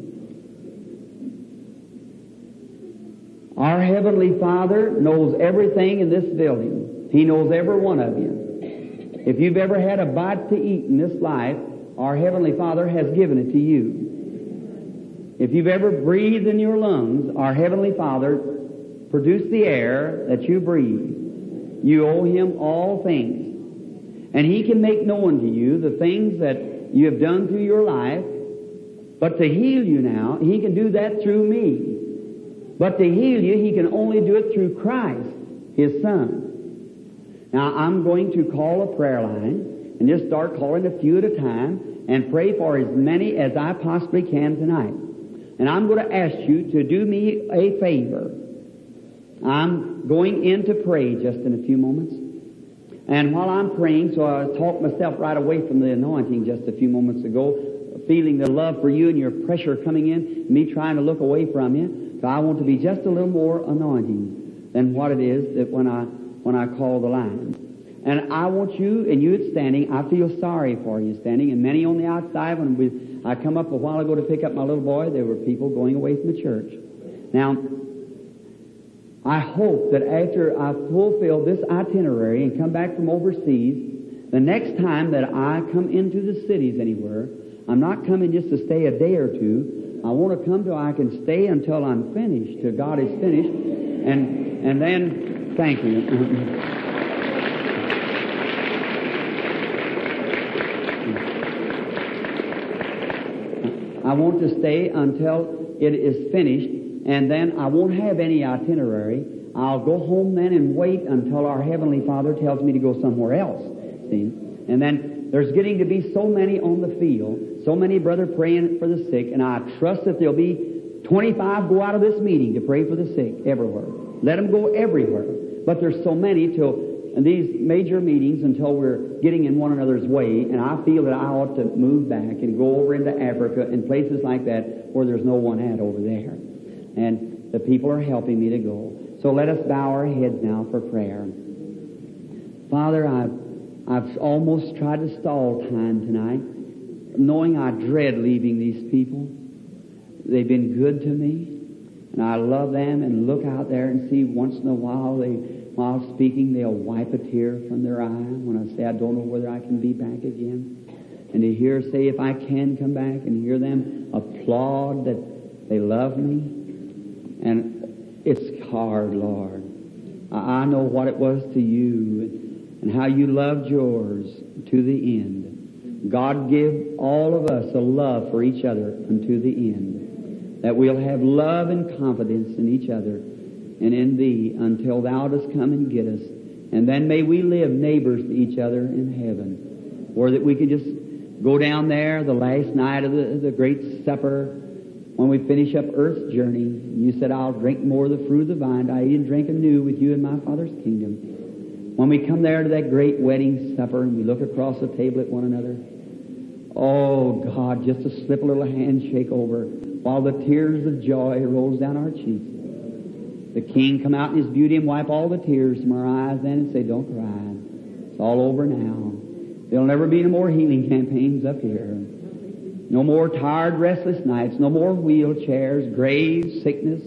S1: Our Heavenly Father knows everything in this building. He knows every one of you. If you've ever had a bite to eat in this life, our Heavenly Father has given it to you. If you've ever breathed in your lungs, our Heavenly Father produced the air that you breathe. You owe Him all things. And He can make known to you the things that you have done through your life. But to heal you now, He can do that through me. But to heal you, He can only do it through Christ, His Son. Now, I'm going to call a prayer line and just start calling a few at a time and pray for as many as I possibly can tonight. And I'm going to ask you to do me a favor. I'm going in to pray just in a few moments. And while I'm praying, so I talked myself right away from the anointing just a few moments ago, feeling the love for you and your pressure coming in, me trying to look away from you. So I want to be just a little more anointing than what it is that when I call the line. And I want you, and you that's standing, I feel sorry for you standing, and many on the outside. I come up a while ago to pick up my little boy, there were people going away from the church. Now, I hope that after I fulfill this itinerary and come back from overseas, the next time that I come into the cities anywhere, I'm not coming just to stay a day or two. I want to come till I can stay until I'm finished, till God is finished. And then, thank you. I want to stay until it is finished, and then I won't have any itinerary. I'll go home then and wait until our Heavenly Father tells me to go somewhere else. See? And then there's getting to be so many on the field, so many brother praying for the sick, and I trust that there'll be 25 go out of this meeting to pray for the sick everywhere. Let them go everywhere. But there's so many till these major meetings until we're getting in one another's way, and I feel that I ought to move back and go over into Africa and places like that where there's no one at over there. And the people are helping me to go. So let us bow our heads now for prayer. Father, I've almost tried to stall time tonight, knowing I dread leaving these people. They've been good to me, and I love them, and look out there and see once in a while while speaking, they'll wipe a tear from their eye when I say I don't know whether I can be back again. And to hear say if I can come back and hear them applaud that they love me. And it's hard, Lord. I know what it was to you and how you loved yours to the end. God give all of us a love for each other unto the end, that we'll have love and confidence in each other and in Thee until Thou dost come and get us. And then may we live neighbors to each other in heaven, or that we could just go down there the last night of the great supper when we finish up earth's journey. You said, I'll drink more of the fruit of the vine. I eat and drink anew with you in my Father's kingdom. When we come there to that great wedding supper and we look across the table at one another, oh God, just to slip a little handshake over while the tears of joy rolls down our cheeks. The King come out in His beauty and wipe all the tears from our eyes then and say, don't cry. It's all over now. There'll never be no more healing campaigns up here. No more tired, restless nights. No more wheelchairs, graves, sickness.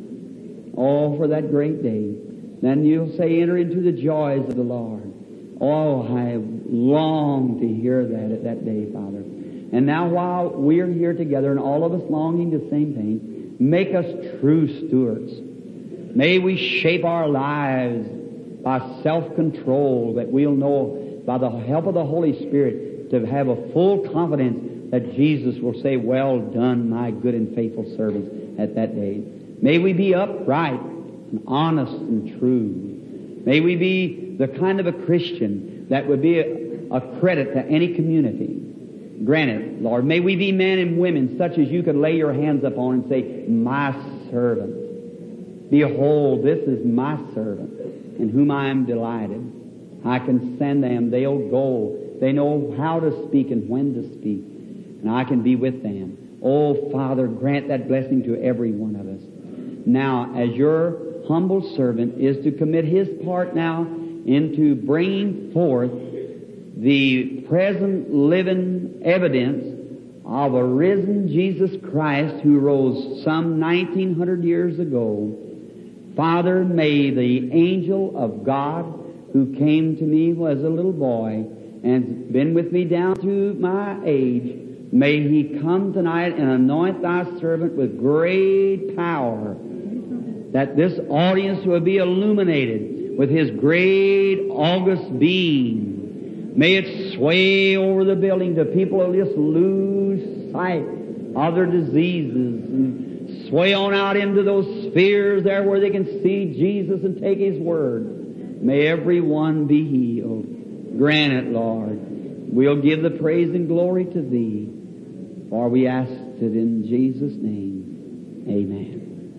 S1: All for that great day. Then you'll say, enter into the joys of the Lord. Oh, I long to hear that at that day, Father. And now while we're here together and all of us longing the same thing, make us true stewards. May we shape our lives by self-control, that we'll know by the help of the Holy Spirit to have a full confidence that Jesus will say, well done, my good and faithful servants, at that day. May we be upright and honest and true. May we be the kind of a Christian that would be a credit to any community. Grant it, Lord. May we be men and women such as you could lay your hands upon and say, my servant. Behold, this is my servant, in whom I am delighted. I can send them. They'll go. They know how to speak and when to speak. And I can be with them. Oh, Father, grant that blessing to every one of us. Now, as your humble servant is to commit his part now into bringing forth the present living evidence of a risen Jesus Christ who rose some 1900 years ago, Father, may the angel of God who came to me as a little boy and been with me down to my age, may he come tonight and anoint thy servant with great power, that this audience will be illuminated with his great august beam. May it sway over the building till people will just lose sight of their diseases and sway on out into those spheres there where they can see Jesus and take His Word. May everyone be healed. Grant it, Lord. We'll give the praise and glory to Thee, for we ask it in Jesus' name. Amen.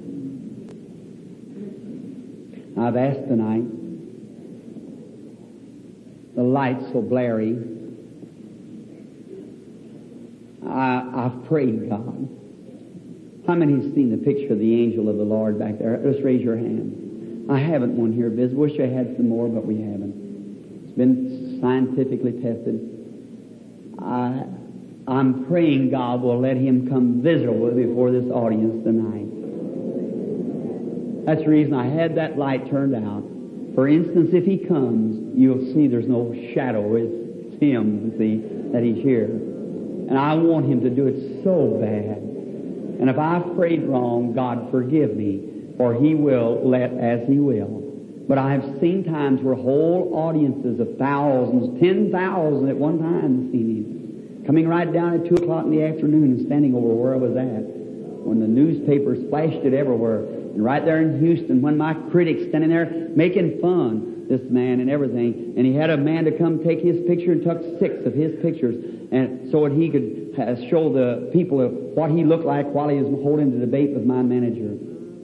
S1: I've asked tonight, the light's so blurry, I've prayed, God. How many have seen the picture of the angel of the Lord back there? Just raise your hand. I haven't one here, Biz. Wish I had some more, but we haven't. It's been scientifically tested. I'm praying God will let him come visible before this audience tonight. That's the reason I had that light turned out. For instance, if he comes, you'll see there's no shadow. It's him, see, that he's here. And I want him to do it so bad. And if I've prayed wrong, God forgive me, for he will let as he will. But I have seen times where whole audiences of thousands, 10,000 at one time seen him, coming right down at 2 o'clock in the afternoon and standing over where I was at, when the newspapers flashed it everywhere. And right there in Houston, when my critics standing there making fun, this man and everything, and he had a man to come take his picture and took 6 of his pictures, and so that he could show the people what he looked like while he was holding the debate with my manager.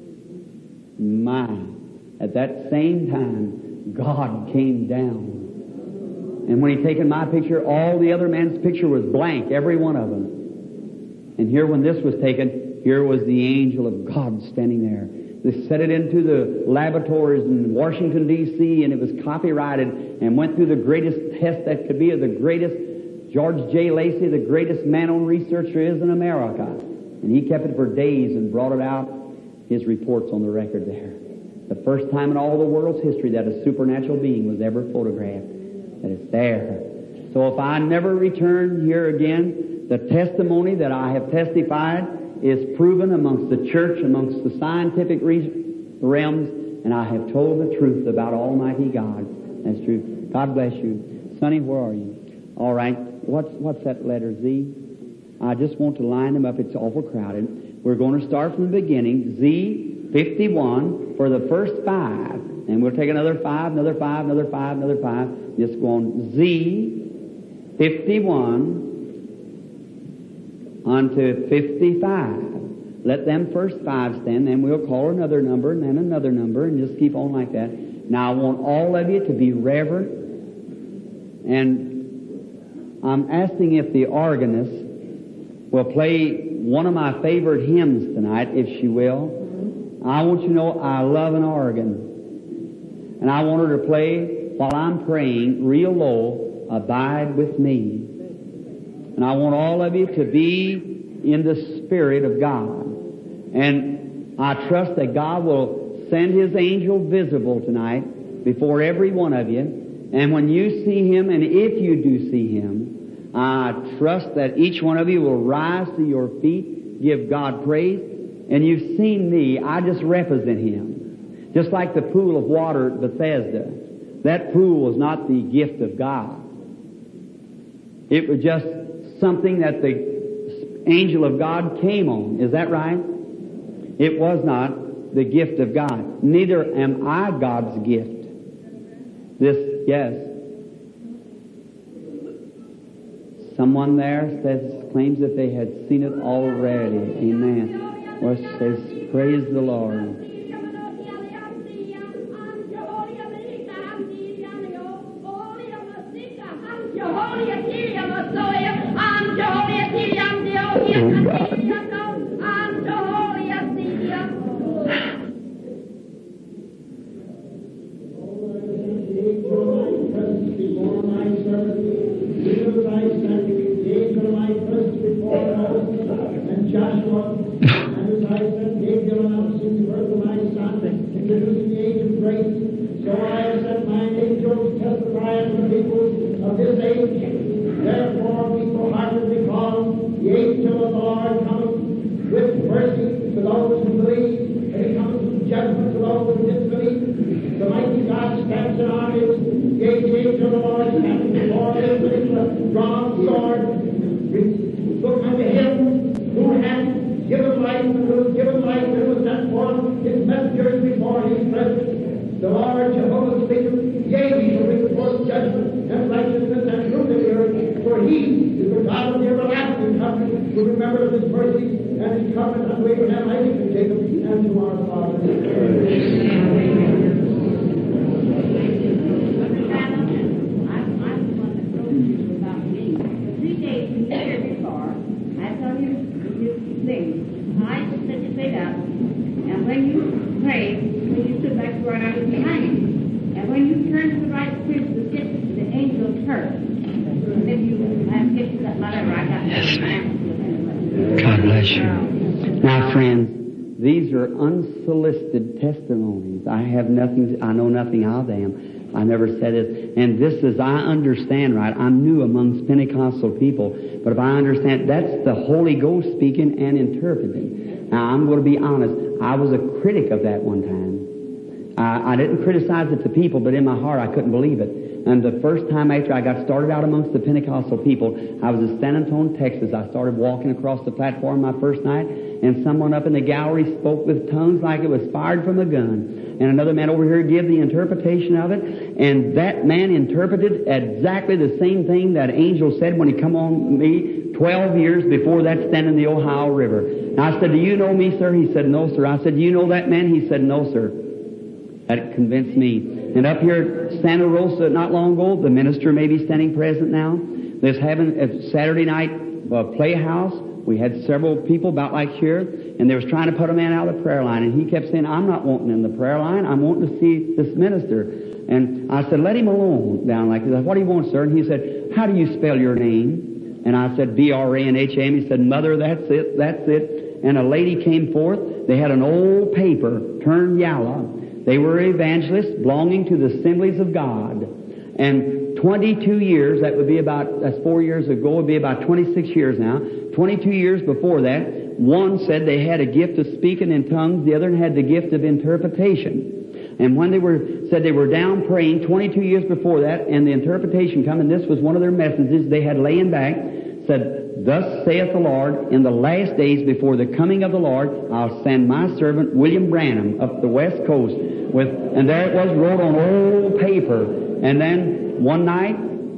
S1: At that same time, God came down. And when he taken my picture, all the other man's picture was blank, every one of them. And here when this was taken, here was the angel of God standing there. They set it into the laboratories in Washington, D.C., and it was copyrighted and went through the greatest test that could be of the greatest George J. Lacey, the greatest man-on research there is in America. And he kept it for days and brought it out, his reports on the record there. The first time in all the world's history that a supernatural being was ever photographed. That it's there. So if I never return here again, the testimony that I have testified is proven amongst the church, amongst the scientific realms, and I have told the truth about Almighty God. That's true. God bless you. Sonny, where are you? All right. What's that letter, Z? I just want to line them up. It's awful crowded. We're going to start from the beginning. Z, 51, for the first 5. And we'll take another 5, another 5, another 5, another 5. Just go on. Z, 51, onto 55. Let them first 5 stand, then we'll call another number, and then another number, and just keep on like that. Now I want all of you to be reverent, and I'm asking if the organist will play one of my favorite hymns tonight, if she will. I want you to know I love an organ. And I want her to play, while I'm praying, real low, Abide With Me. And I want all of you to be in the Spirit of God. And I trust that God will send His angel visible tonight before every one of you. And when you see Him, and if you do see Him, I trust that each one of you will rise to your feet, give God praise. And you've seen me, I just represent Him. Just like the pool of water at Bethesda. That pool was not the gift of God. It was just something that the angel of God came on. Is that right? It was not the gift of God. Neither am I God's gift. Yes. Someone there claims that they had seen it already. Amen. Or says, praise the Lord. Oh, God.
S5: eyes will set your feet up. And when you pray, when you stood back where I was behind you, and when you turn to the right, the angel turns. And then you have gifted that whatever I got.
S1: Yes, ma'am. God bless you. Now, friends, these are unsolicited testimonies. I know nothing of them. I never said it. And this is, I understand, right? I'm new amongst Pentecostal people. But if I understand, that's the Holy Ghost speaking and interpreting. Now, I'm going to be honest. I was a critic of that one time. I didn't criticize it to people, but in my heart I couldn't believe it. And the first time after I got started out amongst the Pentecostal people, I was in San Antonio, Texas. I started walking across the platform my first night, and someone up in the gallery spoke with tongues like it was fired from a gun. And another man over here gave the interpretation of it, and that man interpreted exactly the same thing that angel said when he come on me 12 years before that standing in the Ohio River. And I said, "Do you know me, sir?" He said, "No, sir." I said, "Do you know that man?" He said, "No, sir." That convinced me. And up here at Santa Rosa not long ago, the minister may be standing present now. There's having a Saturday night playhouse. We had several people about like here, and they was trying to put a man out of the prayer line, and he kept saying, "I'm not wanting in the prayer line. I'm wanting to see this minister." And I said, "Let him alone," down like this. "What do you want, sir?" And he said, "How do you spell your name?" And I said, B-R-A-N-H-A-M. He said, "Mother, that's it, that's it." And a lady came forth. They had an old paper turned yellow. They were evangelists belonging to the Assemblies of God. And 22 years, that's 4 years ago, would be about 26 years now. 22 years before that, one said they had a gift of speaking in tongues, the other had the gift of interpretation. And when said they were down praying 22 years before that, and the interpretation come, and this was one of their messages they had laying back, said, "Thus saith the Lord, in the last days before the coming of the Lord, I'll send my servant William Branham up the West Coast and there it was wrote on old paper. And then one night,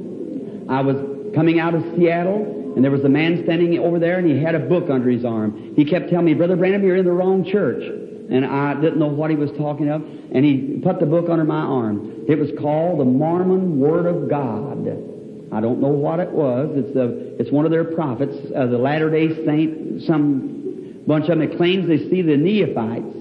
S1: I was coming out of Seattle, and there was a man standing over there, and he had a book under his arm. He kept telling me, "Brother Branham, you're in the wrong church." And I didn't know what he was talking of. And he put the book under my arm. It was called the Mormon Word of God. I don't know what it was. It's one of their prophets, the Latter-day Saint, some bunch of them. It claims they see the Neophytes.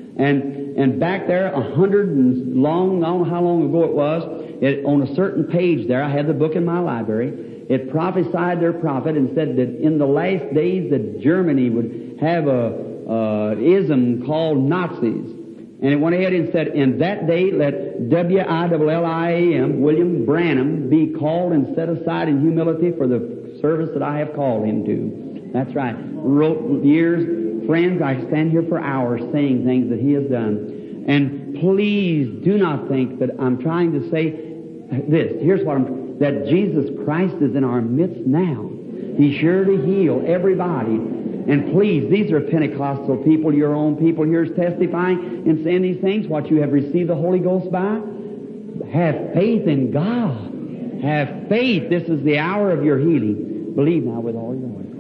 S1: And back there, 100 and long, I don't know how long ago it was, on a certain page there, I had the book in my library, it prophesied their prophet and said that in the last days that Germany would have a ism called Nazis. And it went ahead and said, "In that day let W-I-L-L-I-A-M, William Branham, be called and set aside in humility for the service that I have called him to." That's right. Wrote years. Friends, I stand here for hours saying things that he has done. And please do not think that I'm trying to say this. Here's what that Jesus Christ is in our midst now. He's sure to heal everybody. And please, these are Pentecostal people, your own people here is testifying and saying these things, what you have received the Holy Ghost by. Have faith in God. Have faith. This is the hour of your healing. Believe now with all your heart.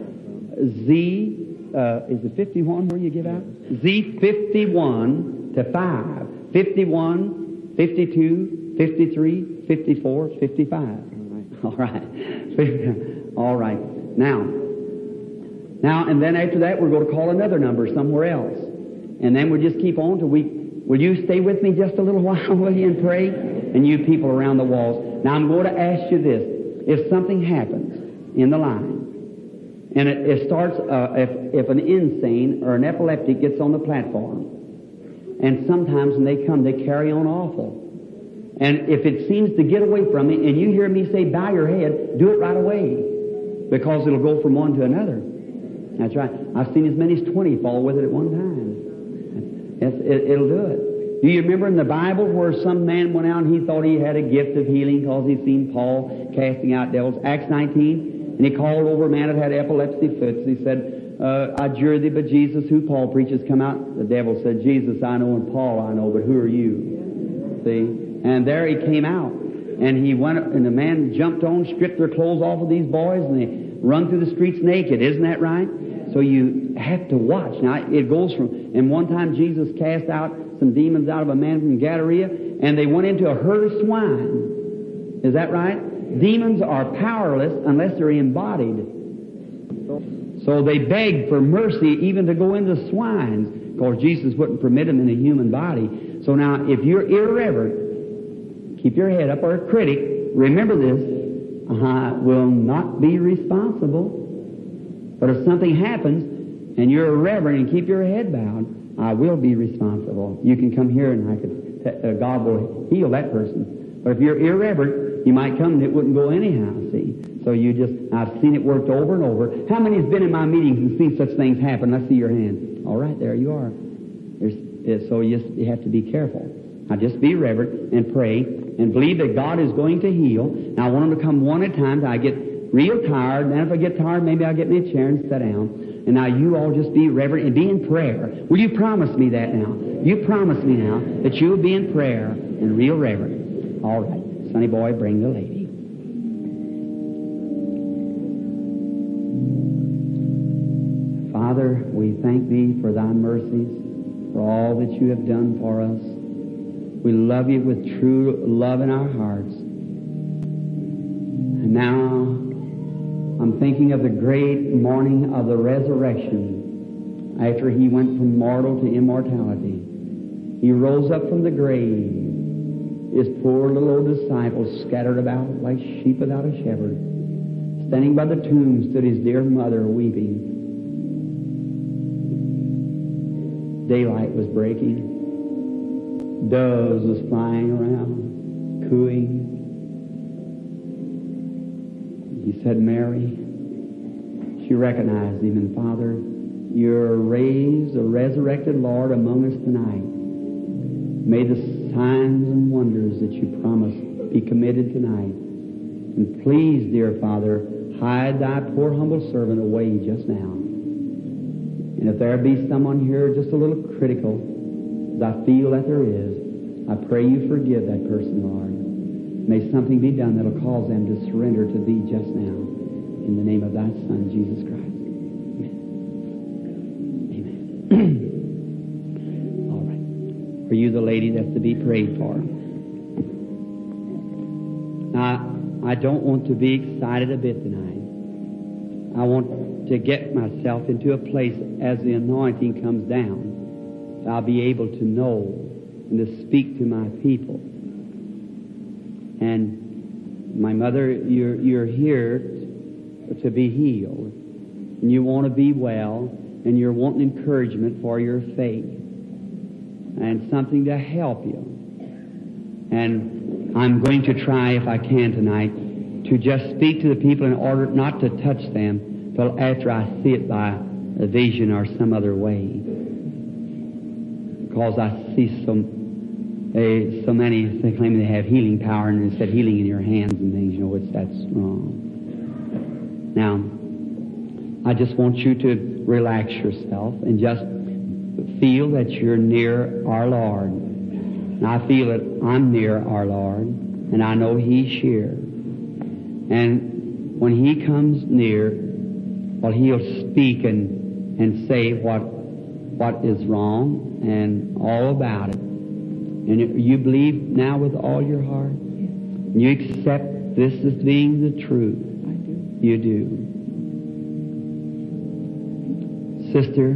S1: Is it 51 where you give out? Z51 to 5. 51, 52, 53, 54, 55. All right. All right. Now, and then after that, we're going to call another number somewhere else. And then we'll just keep on till will you stay with me just a little while, will you, and pray? And you people around the walls. Now, I'm going to ask you this. If something happens in the line, and it starts, if an insane or an epileptic gets on the platform, and sometimes when they come, they carry on awful. And if it seems to get away from me, and you hear me say, "Bow your head," do it right away, because it'll go from one to another. That's right. I've seen as many as 20 fall with it at one time. It'll do it. Do you remember in the Bible where some man went out and he thought he had a gift of healing because he'd seen Paul casting out devils? Acts 19. And he called over a man that had epilepsy fits. He said, "I adjure thee, but Jesus, who Paul preaches, come out." The devil said, "Jesus I know and Paul I know, but who are you?" See? And there he came out. And he went, and the man jumped on, stripped their clothes off of these boys, and they run through the streets naked. Isn't that right? So you have to watch. Now, it goes from, and one time Jesus cast out some demons out of a man from Gadara, and they went into a herd of swine. Is that right? Demons are powerless unless they're embodied. So they begged for mercy even to go into swines, because Jesus wouldn't permit them in a human body. So now, if you're irreverent, keep your head up, or a critic, remember this, I will not be responsible. But if something happens and you're irreverent and keep your head bowed, I will be responsible. You can come here and God will heal that person. But if you're irreverent, you might come and it wouldn't go anyhow, see. So I've seen it worked over and over. How many has been in my meetings and seen such things happen? Let's see your hand. All right, there you are. So you have to be careful. Now just be reverent and pray and believe that God is going to heal. Now I want them to come one at a time till I get real tired. Then if I get tired, maybe I'll get me a chair and sit down. And now you all just be reverent and be in prayer. Will you promise me that now? You promise me now that you will be in prayer and real reverent. All right. Sonny boy, bring the lady. Father, we thank Thee for Thy mercies, for all that You have done for us. We love You with true love in our hearts. And now, I'm thinking of the great morning of the resurrection after He went from mortal to immortality. He rose up from the grave. His poor little old disciples scattered about like sheep without a shepherd. Standing by the tomb stood His dear mother weeping. Daylight was breaking. Doves was flying around, cooing. He said, Mary. She recognized Him, and Father, You're raised, a resurrected Lord among us tonight. May the signs and wonders that You promised be committed tonight. And please, dear Father, hide Thy poor humble servant away just now. And if there be someone here just a little critical, as I feel that there is, I pray You forgive that person, Lord. May something be done that'll cause them to surrender to Thee just now. In the name of Thy Son, Jesus Christ. Amen. Amen. All right. Are you the lady that's to be prayed for? Now, I don't want to be excited a bit tonight. I want to get myself into a place as the anointing comes down, so I'll be able to know and to speak to my people. And my mother, you're here to be healed, and you want to be well, and you're wanting encouragement for your faith and something to help you. And I'm going to try, if I can tonight, to just speak to the people in order not to touch them till after I see it by a vision or some other way. Because I see so many claiming they have healing power, and it said healing in your hands and things. You know, that's wrong. Now, I just want you to relax yourself and just feel that you're near our Lord. And I feel that I'm near our Lord, and I know He's here. And when He comes near, well, He'll speak and say what is wrong and all about it. And you believe now with all your heart? You accept this as being the truth? I do. You do. Sister,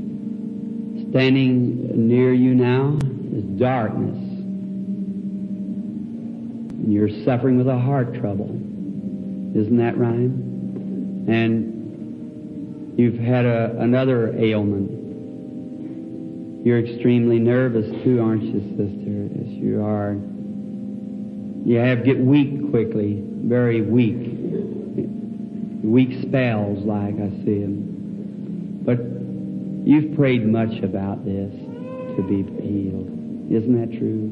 S1: standing near you now is darkness. And you're suffering with a heart trouble. Isn't that right? And you've had another ailment. You're extremely nervous too, aren't you, sister? Yes, you are. You get weak quickly, very weak. Weak spells, like I see them. But you've prayed much about this to be healed. Isn't that true?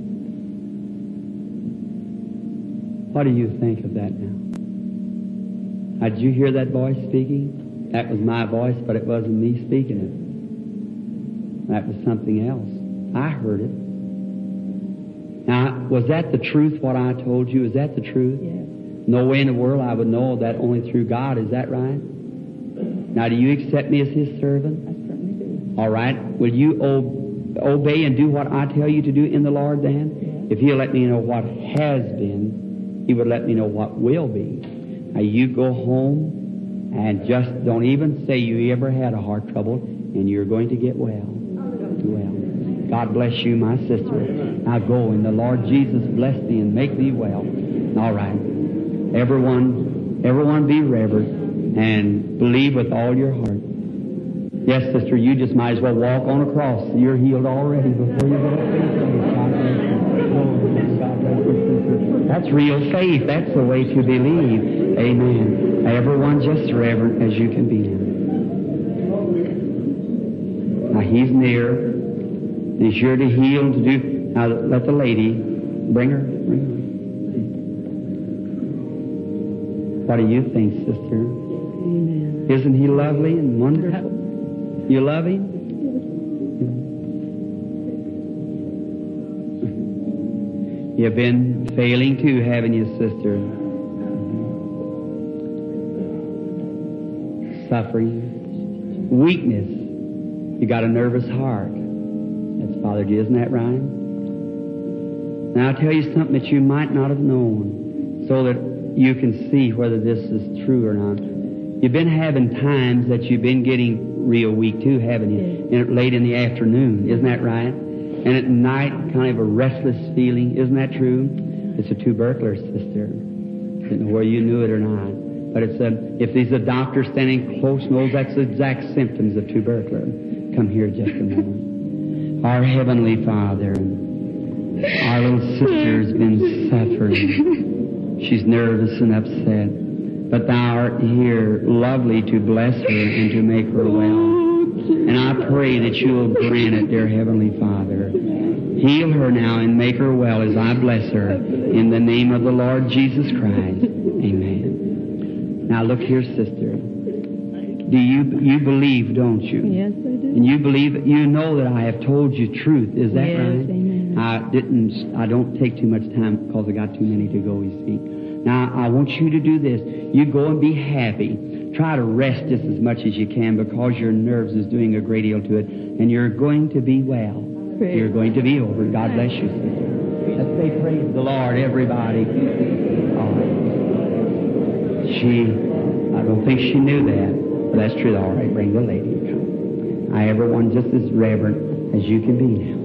S1: What do you think of that now? Did you hear that voice speaking? That was my voice, but it wasn't me speaking it. That was something else. I heard it. Now, was that the truth, what I told you? Is that the truth?
S6: Yes.
S1: No way in the world I would know that only through God. Is that right? Now, do you accept me as His servant?
S6: I certainly do.
S1: All right. Will you obey and do what I tell you to do in the Lord then?
S6: Yes.
S1: If He'll let me know what has been, He would let me know what will be. Now, you go home And just don't even say you ever had a heart trouble, and you're going to get well. Well. God bless you, my sister. Now go, and the Lord Jesus bless thee and make thee well. All right. Everyone be reverent and believe with all your heart. Yes, sister, you just might as well walk on across. You're healed already before you go to faith. That's real faith. That's the way to believe. Amen. Everyone just reverent as you can be now. Now He's near. He's sure to heal, to do. Now let the lady bring her. What do you think, sister?
S6: Amen.
S1: Isn't He lovely and wonderful? You love Him? You've been failing too, haven't you, sister? Suffering. Weakness. You got a nervous heart. That's bothered you, isn't that right? Now I'll tell you something that you might not have known, so that you can see whether this is true or not. You've been having times that you've been getting real weak too, haven't you? And late in the afternoon, isn't that right? And at night, kind of a restless feeling, isn't that true? It's a tubercular, sister. I don't know whether you knew it or not. But it's if there's a doctor standing close knows that's the exact symptoms of tubercular. Come here just a moment. Our Heavenly Father, our little sister's been suffering. She's nervous and upset. But Thou art here, lovely to bless her and to make her well. And I pray that You'll grant it, dear Heavenly Father. Heal her now and make her well as I bless her. In the name of the Lord Jesus Christ. Amen. Now look here, sister. Do you believe, don't you?
S6: Yes, I do.
S1: And you believe, you know that I have told you truth. Is that
S6: yes,
S1: right?
S6: Amen.
S1: I don't take too much time because I got too many to go, you see. Now, I want you to do this. You go and be happy. Try to rest just as much as you can because your nerves is doing a great deal to it. And you're going to be well.
S6: Praise
S1: You're going to be over. God bless you, sister. Let's say praise the Lord, everybody. I don't think she knew that. But that's true. All right, bring the lady. Everyone just as reverent as you can be now.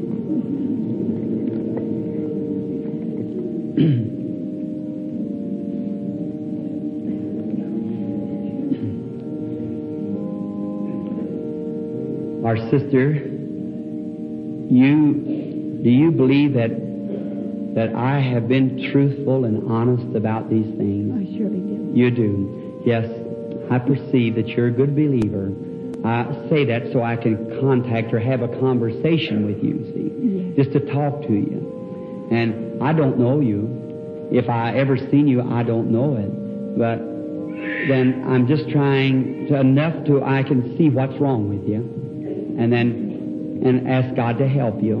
S1: Our sister, do you believe that I have been truthful and honest about these things?
S6: I surely do.
S1: You do. Yes, I perceive that you're a good believer. I say that so I can contact or have a conversation with you, see, just to talk to you. And I don't know you. If I ever seen you, I don't know it. But then I'm just trying to enough to I can see what's wrong with you. And ask God to help you.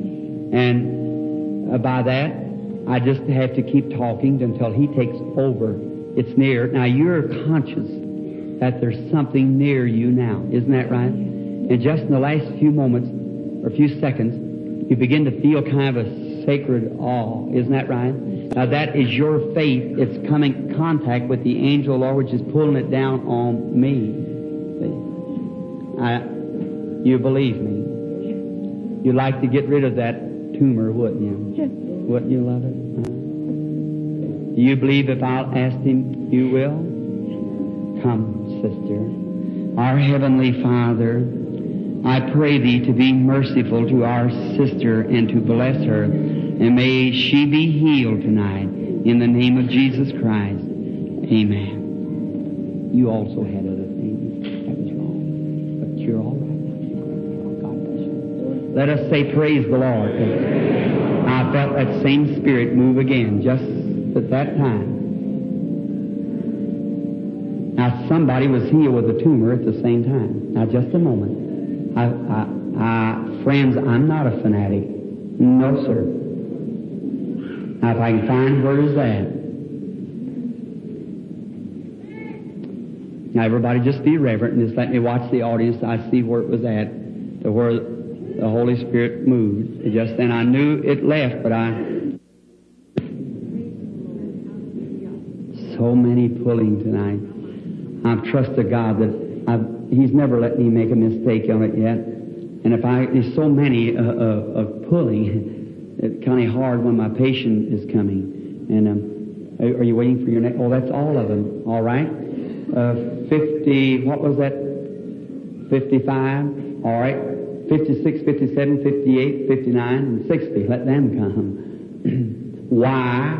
S1: And by that, I just have to keep talking until He takes over. It's near. Now, you're conscious that there's something near you now. Isn't that right? And just in the last few moments, or few seconds, you begin to feel kind of a sacred awe. Isn't that right? Now, that is your faith. It's coming in contact with the angel, Lord, which is pulling it down on me. You believe me. You'd like to get rid of that tumor, wouldn't you?
S6: Yes.
S1: Wouldn't you love it? Do you believe if I'll ask Him, you will? Come, sister. Our Heavenly Father, I pray Thee to be merciful to our sister and to bless her. And may she be healed tonight in the name of Jesus Christ. Amen. You also had other things. That was wrong. But you're all right. Let us say, praise the Lord. I felt that same Spirit move again just at that time. Now, somebody was healed with a tumor at the same time. Now, just a moment. Friends, I'm not a fanatic. No, sir. Now, if I can find where is that. Now, everybody just be reverent and just let me watch the audience. I see where it was at, to where the Holy Spirit moved. Just then I knew it left, but so many pulling tonight. I've trusted God that He's never let me make a mistake on it yet. And there's so many pulling, it's kind of hard when my patient is coming. And are you waiting for your next? Oh, that's all of them. All right. 50. What was that? 55. All right. 56, 57, 58, 59, and 60. Let them come. Y.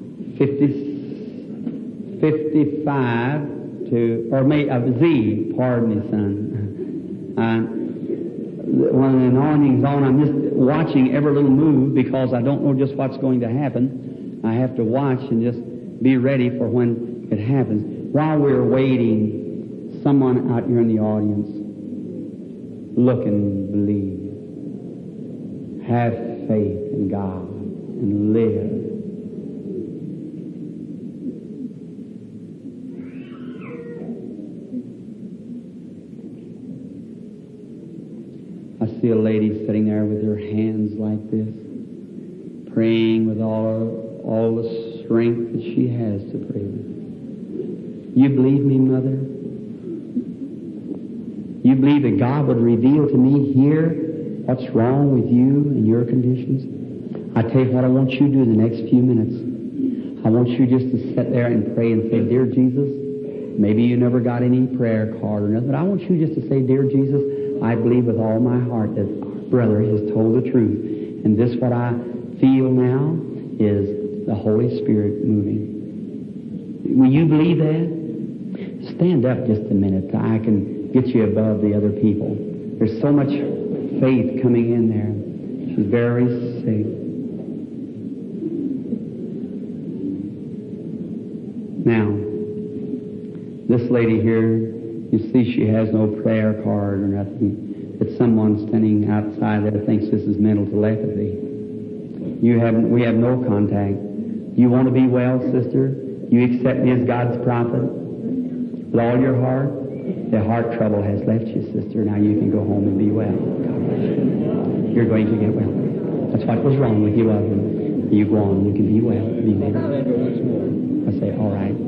S1: 55 to, or Z. Pardon me, son. When the anointing's on, I'm just watching every little move because I don't know just what's going to happen. I have to watch and just be ready for when it happens. While we're waiting, someone out here in the audience, look and believe. Have faith in God and live. I see a lady sitting there with her hands like this, praying with all the strength that she has to pray with. You believe me, Mother? You believe that God would reveal to me here what's wrong with you and your conditions? I tell you what I want you to do in the next few minutes. I want you just to sit there and pray and say, Dear Jesus, maybe you never got any prayer card or nothing, but I want you just to say, Dear Jesus, I believe with all my heart that our brother has told the truth. And this, what I feel now, is the Holy Spirit moving. Will you believe that? Stand up just a minute so I can get you above the other people. There's so much faith coming in there. She's very safe. Now, this lady here, you see she has no prayer card or nothing. But someone standing outside there thinks this is mental telepathy. We have no contact. You want to be well, sister? You accept me as God's prophet? With all your heart? The heart trouble has left you, sister. Now you can go home and be well. God bless you. You're going to get well. That's what was wrong with you, husband. You go on, you can be well. Be better. I say, all right.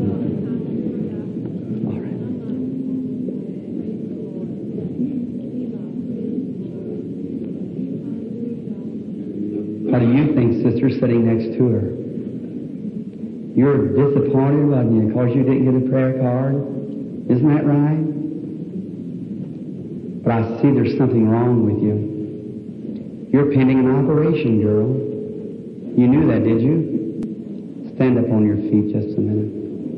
S1: What do you think, sister, sitting next to her? You're disappointed, wasn't you, because you didn't get a prayer card? Isn't that right? But I see there's something wrong with you. You're pending an operation, girl. You knew that, did you? Stand up on your feet just a minute.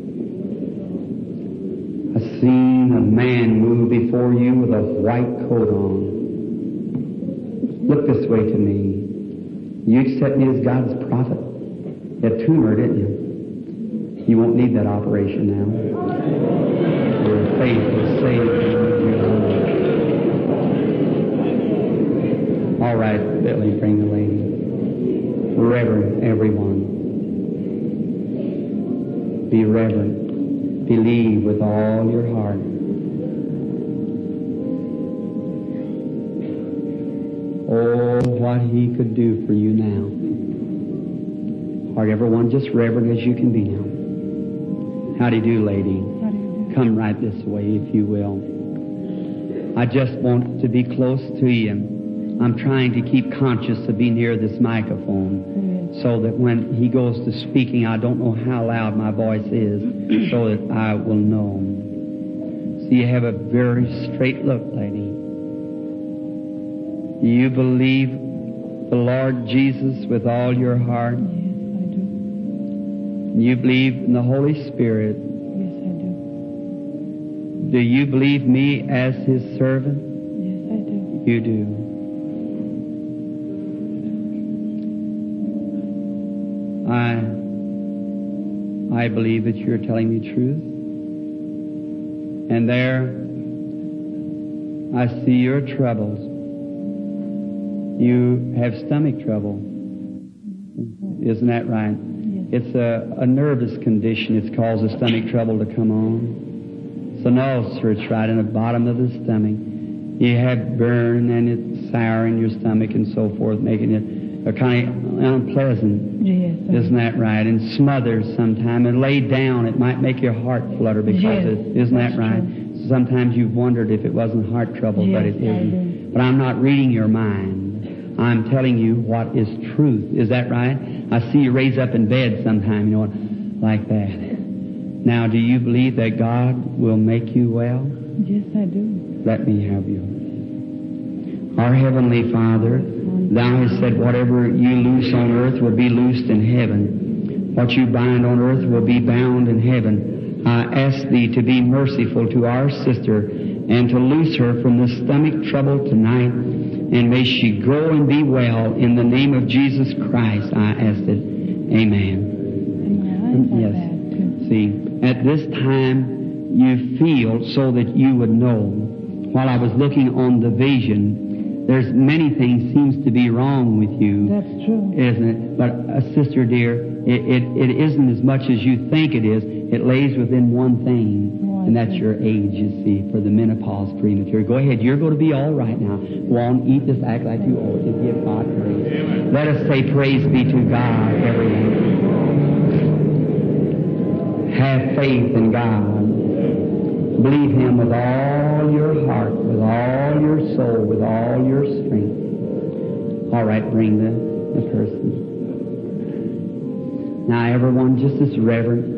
S1: I seen a man move before you with a white coat on. Look this way to me. You accept me as God's prophet. You had a tumor, didn't you? You won't need that operation now. Your faith is saved. All right, Billy, bring the lady. Reverend, everyone. Be reverent. Believe with all your heart. Oh, what He could do for you now. Are everyone just reverent as you can be now? How do you do, lady?
S6: How do you do?
S1: Come right this way, if you will. I just want to be close to you. I'm trying to keep conscious of being near this microphone so that when he goes to speaking, I don't know how loud my voice is, so that I will know. So you have a very straight look, lady. You believe the Lord Jesus with all your heart?
S6: Yes, I do.
S1: You believe in the Holy Spirit?
S6: Yes, I do.
S1: Do you believe me as His servant?
S6: Yes, I do.
S1: You do. I believe that you're telling me truth. And there, I see your troubles. You have stomach trouble. Isn't that right?
S6: Yes.
S1: It's a nervous condition. It's caused the stomach trouble to come on. It's an ulcer. It's right in the bottom of the stomach. You have burn and it's sour in your stomach and so forth, making it are kind of unpleasant.
S6: Yes, sir.
S1: Isn't that right? And smothers sometime. And laid down, it might make your heart flutter because
S6: Yes,
S1: isn't that
S6: that's
S1: right?
S6: true.
S1: Sometimes you've wondered if it wasn't heart trouble, but
S6: Yes,
S1: it
S6: I
S1: isn't.
S6: do.
S1: But I'm not reading your mind. I'm telling you what is truth. Is that right? I see you raise up in bed sometime, you know, like that. Now, do you believe that God will make you well?
S6: Yes, I do.
S1: Let me have you. Our Heavenly Father, Thou hast said whatever you loose on earth will be loosed in heaven. What you bind on earth will be bound in heaven. I ask Thee to be merciful to our sister and to loose her from the stomach trouble tonight. And may she grow and be well in the name of Jesus Christ. I ask it. Amen. Yes. See, at this time you feel so that you would know. While I was looking on the vision, there's many things seems to be wrong with you.
S6: That's true.
S1: Isn't it? But, sister dear, it isn't as much as you think it is. It lays within one thing, and that's your age, you see, for the menopause premature. Go ahead. You're going to be all right now. Go on, eat, just act like you ought to. Give God praise. Let us say praise be to God, everyone. Have faith in God. Believe Him with all your heart, with all your soul, with all your strength. All right, bring the person. Now, everyone, just as reverent.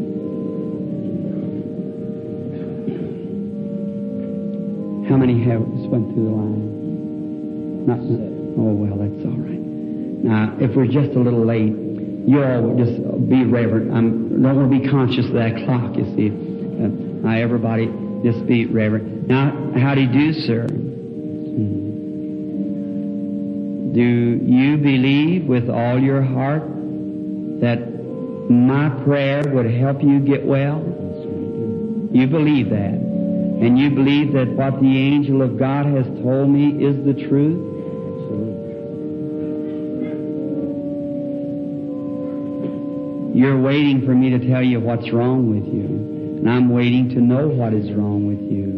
S1: How many have just went through the line? Not. Oh, well, that's all right. Now, if we're just a little late, you all just be reverent. I don't want to be conscious of that clock, you see. Now, everybody, just be reverent. Now, how do you do, sir? Do you believe with all your heart that my prayer would help you get well? You believe that. And you believe that what the angel of God has told me is the truth? You're waiting for me to tell you what's wrong with you. And I'm waiting to know what is wrong with you.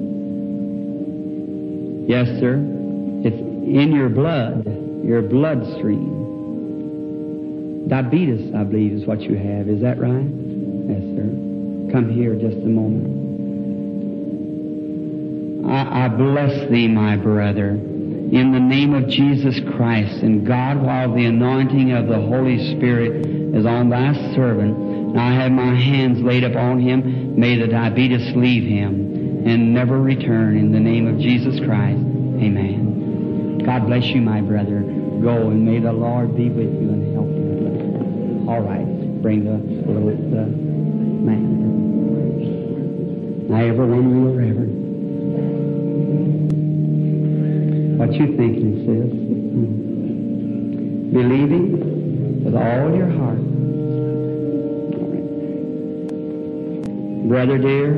S1: Yes, sir. It's in your bloodstream. Diabetes, I believe, is what you have. Is that right? Yes, sir. Come here just a moment. I bless thee, my brother, in the name of Jesus Christ. And God, while the anointing of the Holy Spirit is on thy servant, and I have my hands laid upon him, may the diabetes leave him and never return in the name of Jesus Christ. Amen. God bless you, my brother. Go, and may the Lord be with you and help you. All right. Bring the man. Now, everyone real reverend. What you thinking, sis? Believing with all your heart. All right. Brother dear,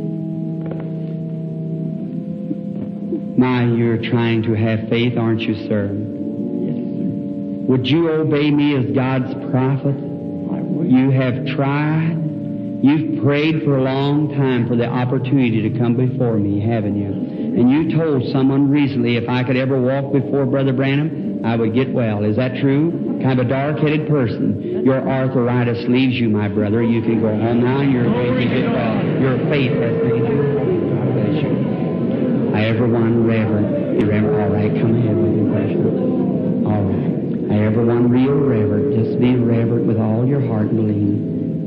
S1: you're trying to have faith, aren't you, sir? Yes, sir. Would you obey me as God's prophet? You have tried. You've prayed for a long time for the opportunity to come before me, haven't you? And you told someone recently if I could ever walk before Brother Branham, I would get well. Is that true? Kind of a dark-headed person. Your arthritis leaves you, my brother. You can go home now and you're going to get well. Your faith has made you. God bless you. Everyone reverent. All right, come ahead with your question. All right. Everyone real reverent. Just be reverent with all your heart and believe.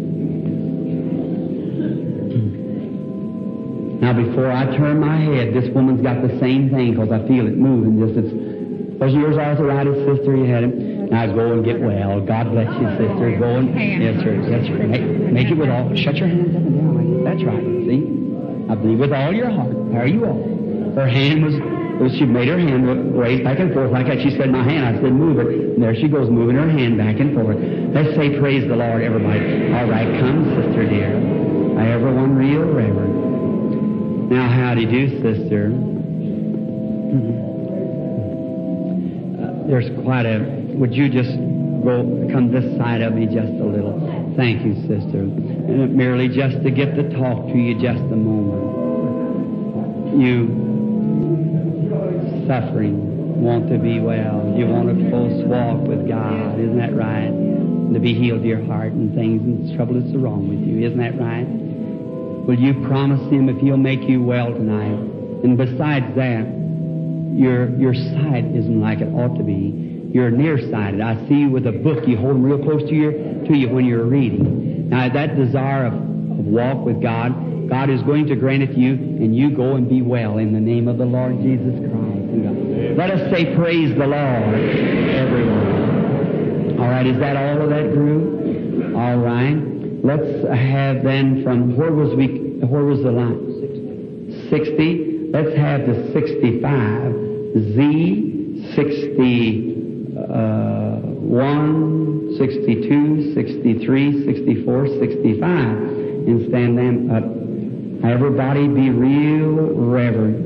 S1: Now, before I turn my head, this woman's got the same thing because I feel it moving. Was yours arthritis, sister? You had it? Now go and get well. God bless you, sister. Go and... Yes, sir. That's right. Make it with all... Shut your hands up and down like that. That's right. See? I believe with all your heart. There you are. Her hand was... She made her hand raise back and forth like that. She said, my hand. I said, move it. And there she goes, moving her hand back and forth. Let's say, praise the Lord, everybody. All right, come, sister dear. Everyone real reverent. Now, how do you do, sister? There's quite a... Would you just come this side of me just a little? Thank you, sister. And merely just to get to talk to you just a moment. You suffering. want to be well. You want a close walk with God. Isn't that right? To be healed to your heart and things and trouble that's wrong with you. Isn't that right? Will you promise Him if He'll make you well tonight? And besides that, your sight isn't like it ought to be. You're nearsighted. I see you with a book. You hold them real close to you when you're reading. Now, that desire of walk with God, God is going to grant it to you, and you go and be well in the name of the Lord Jesus Christ. Let us say, praise the Lord, everyone. All right, is that all of that group? All right. Let's have then from, where was the line? 60. Let's have the 65. Z, 61, 62, 63, 64, 65. And stand them up. Everybody be real reverent.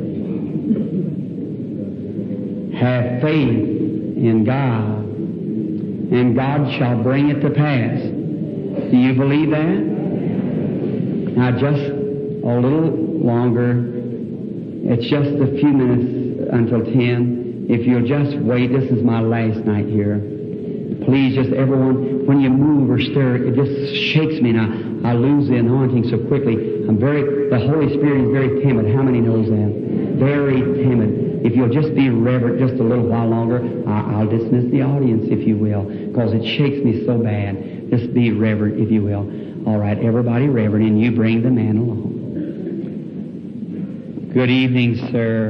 S1: Have faith in God, and God shall bring it to pass. Do you believe that? Now just a little longer. It's just a few minutes until 10. If you'll just wait, this is my last night here. Please, just everyone, when you move or stir, it just shakes me now. I lose the anointing so quickly. The Holy Spirit is very timid. How many knows that? Very timid. If you'll just be reverent just a little while longer, I'll dismiss the audience, if you will, because it shakes me so bad. Just be reverent, if you will. All right, everybody reverent, and you bring the man along. Good evening, sir.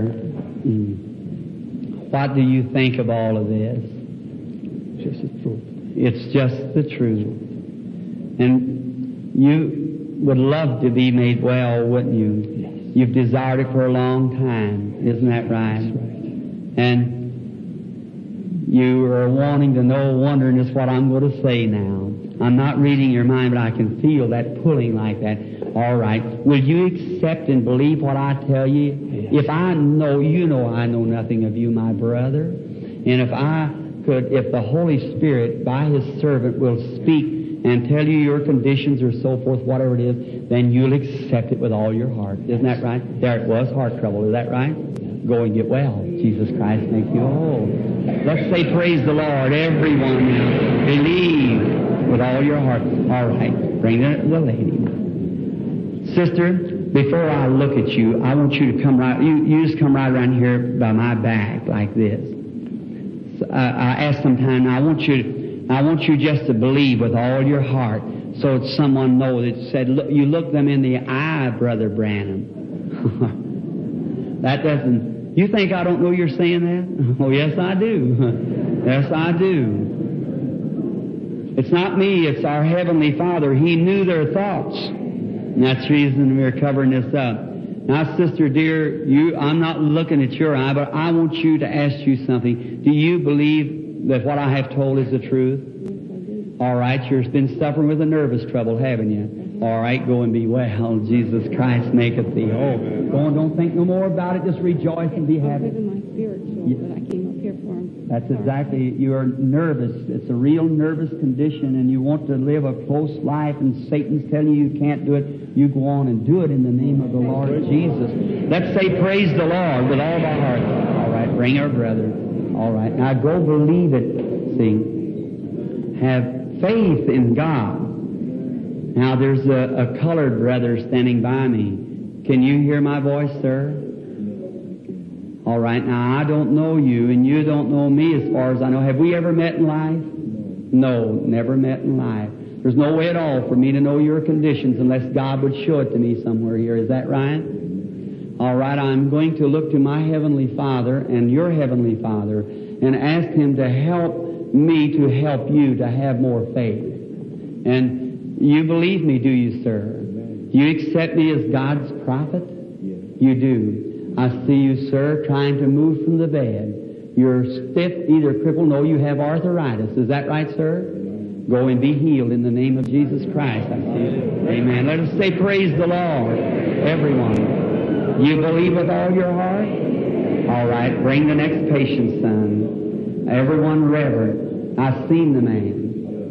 S1: What do you think of all of this?
S3: Just the truth.
S1: It's just the truth. And you would love to be made well, wouldn't you?
S3: Yes.
S1: You've desired it for a long time. Isn't that right?
S3: That's right.
S1: And you are wanting to know, wondering just what I'm going to say now. I'm not reading your mind, but I can feel that pulling like that. All right. Will you accept and believe what I tell you?
S3: Yes.
S1: If I know, you know I know nothing of you, my brother. And if the Holy Spirit, by His servant, will speak and tell you your conditions or so forth, whatever it is, then you'll accept it with all your heart. Isn't that right? There it was, heart trouble. Is that right? Go and get well. Jesus Christ make you whole. Let's say praise the Lord, everyone now. Believe with all your heart. All right. Bring the lady. Sister, before I look at you, I want you to come right, you just come right around here by my back like this. I asked sometime, I want you just to believe with all your heart, so that someone knows. It said, you look them in the eye, Brother Branham. That doesn't. You think I don't know you're saying that? Oh, yes, I do. Yes, I do. It's not me. It's our Heavenly Father. He knew their thoughts. And that's the reason we're covering this up. Now, sister dear, I'm not looking at your eye, but I want you to ask you something. Do you believe that what I have told is the truth? All right, you've been suffering with a nervous trouble, haven't you? All right, go and be well. Jesus Christ maketh thee whole. Go on, don't think no more about it. Just rejoice and be happy.
S6: My spiritual that I came up here for.
S1: That's exactly, you are nervous. It's a real nervous condition, and you want to live a close life, and Satan's telling you you can't do it. You go on and do it in the name of the Lord Jesus. Let's say praise the Lord with all of our heart. All right, bring our brother. All right, now go believe it. See, have faith in God. Now there's a colored brother standing by me. Can you hear my voice, sir? All right, now I don't know you, and you don't know me as far as I know. Have we ever met in life? No, never met in life. There's no way at all for me to know your conditions unless God would show it to me somewhere here. Is that right? All right, I'm going to look to my Heavenly Father and your Heavenly Father and ask Him to help me to help you to have more faith. And you believe me, do you, sir? Do you accept me as God's prophet? You do. I see you, sir, trying to move from the bed. You're stiff, either crippled. No, you have arthritis. Is that right, sir? Go and be healed in the name of Jesus Christ. I see you. Amen. Let us say praise the Lord, everyone. You believe with all your heart? All right, bring the next patient, son. Everyone reverent. I've seen the man.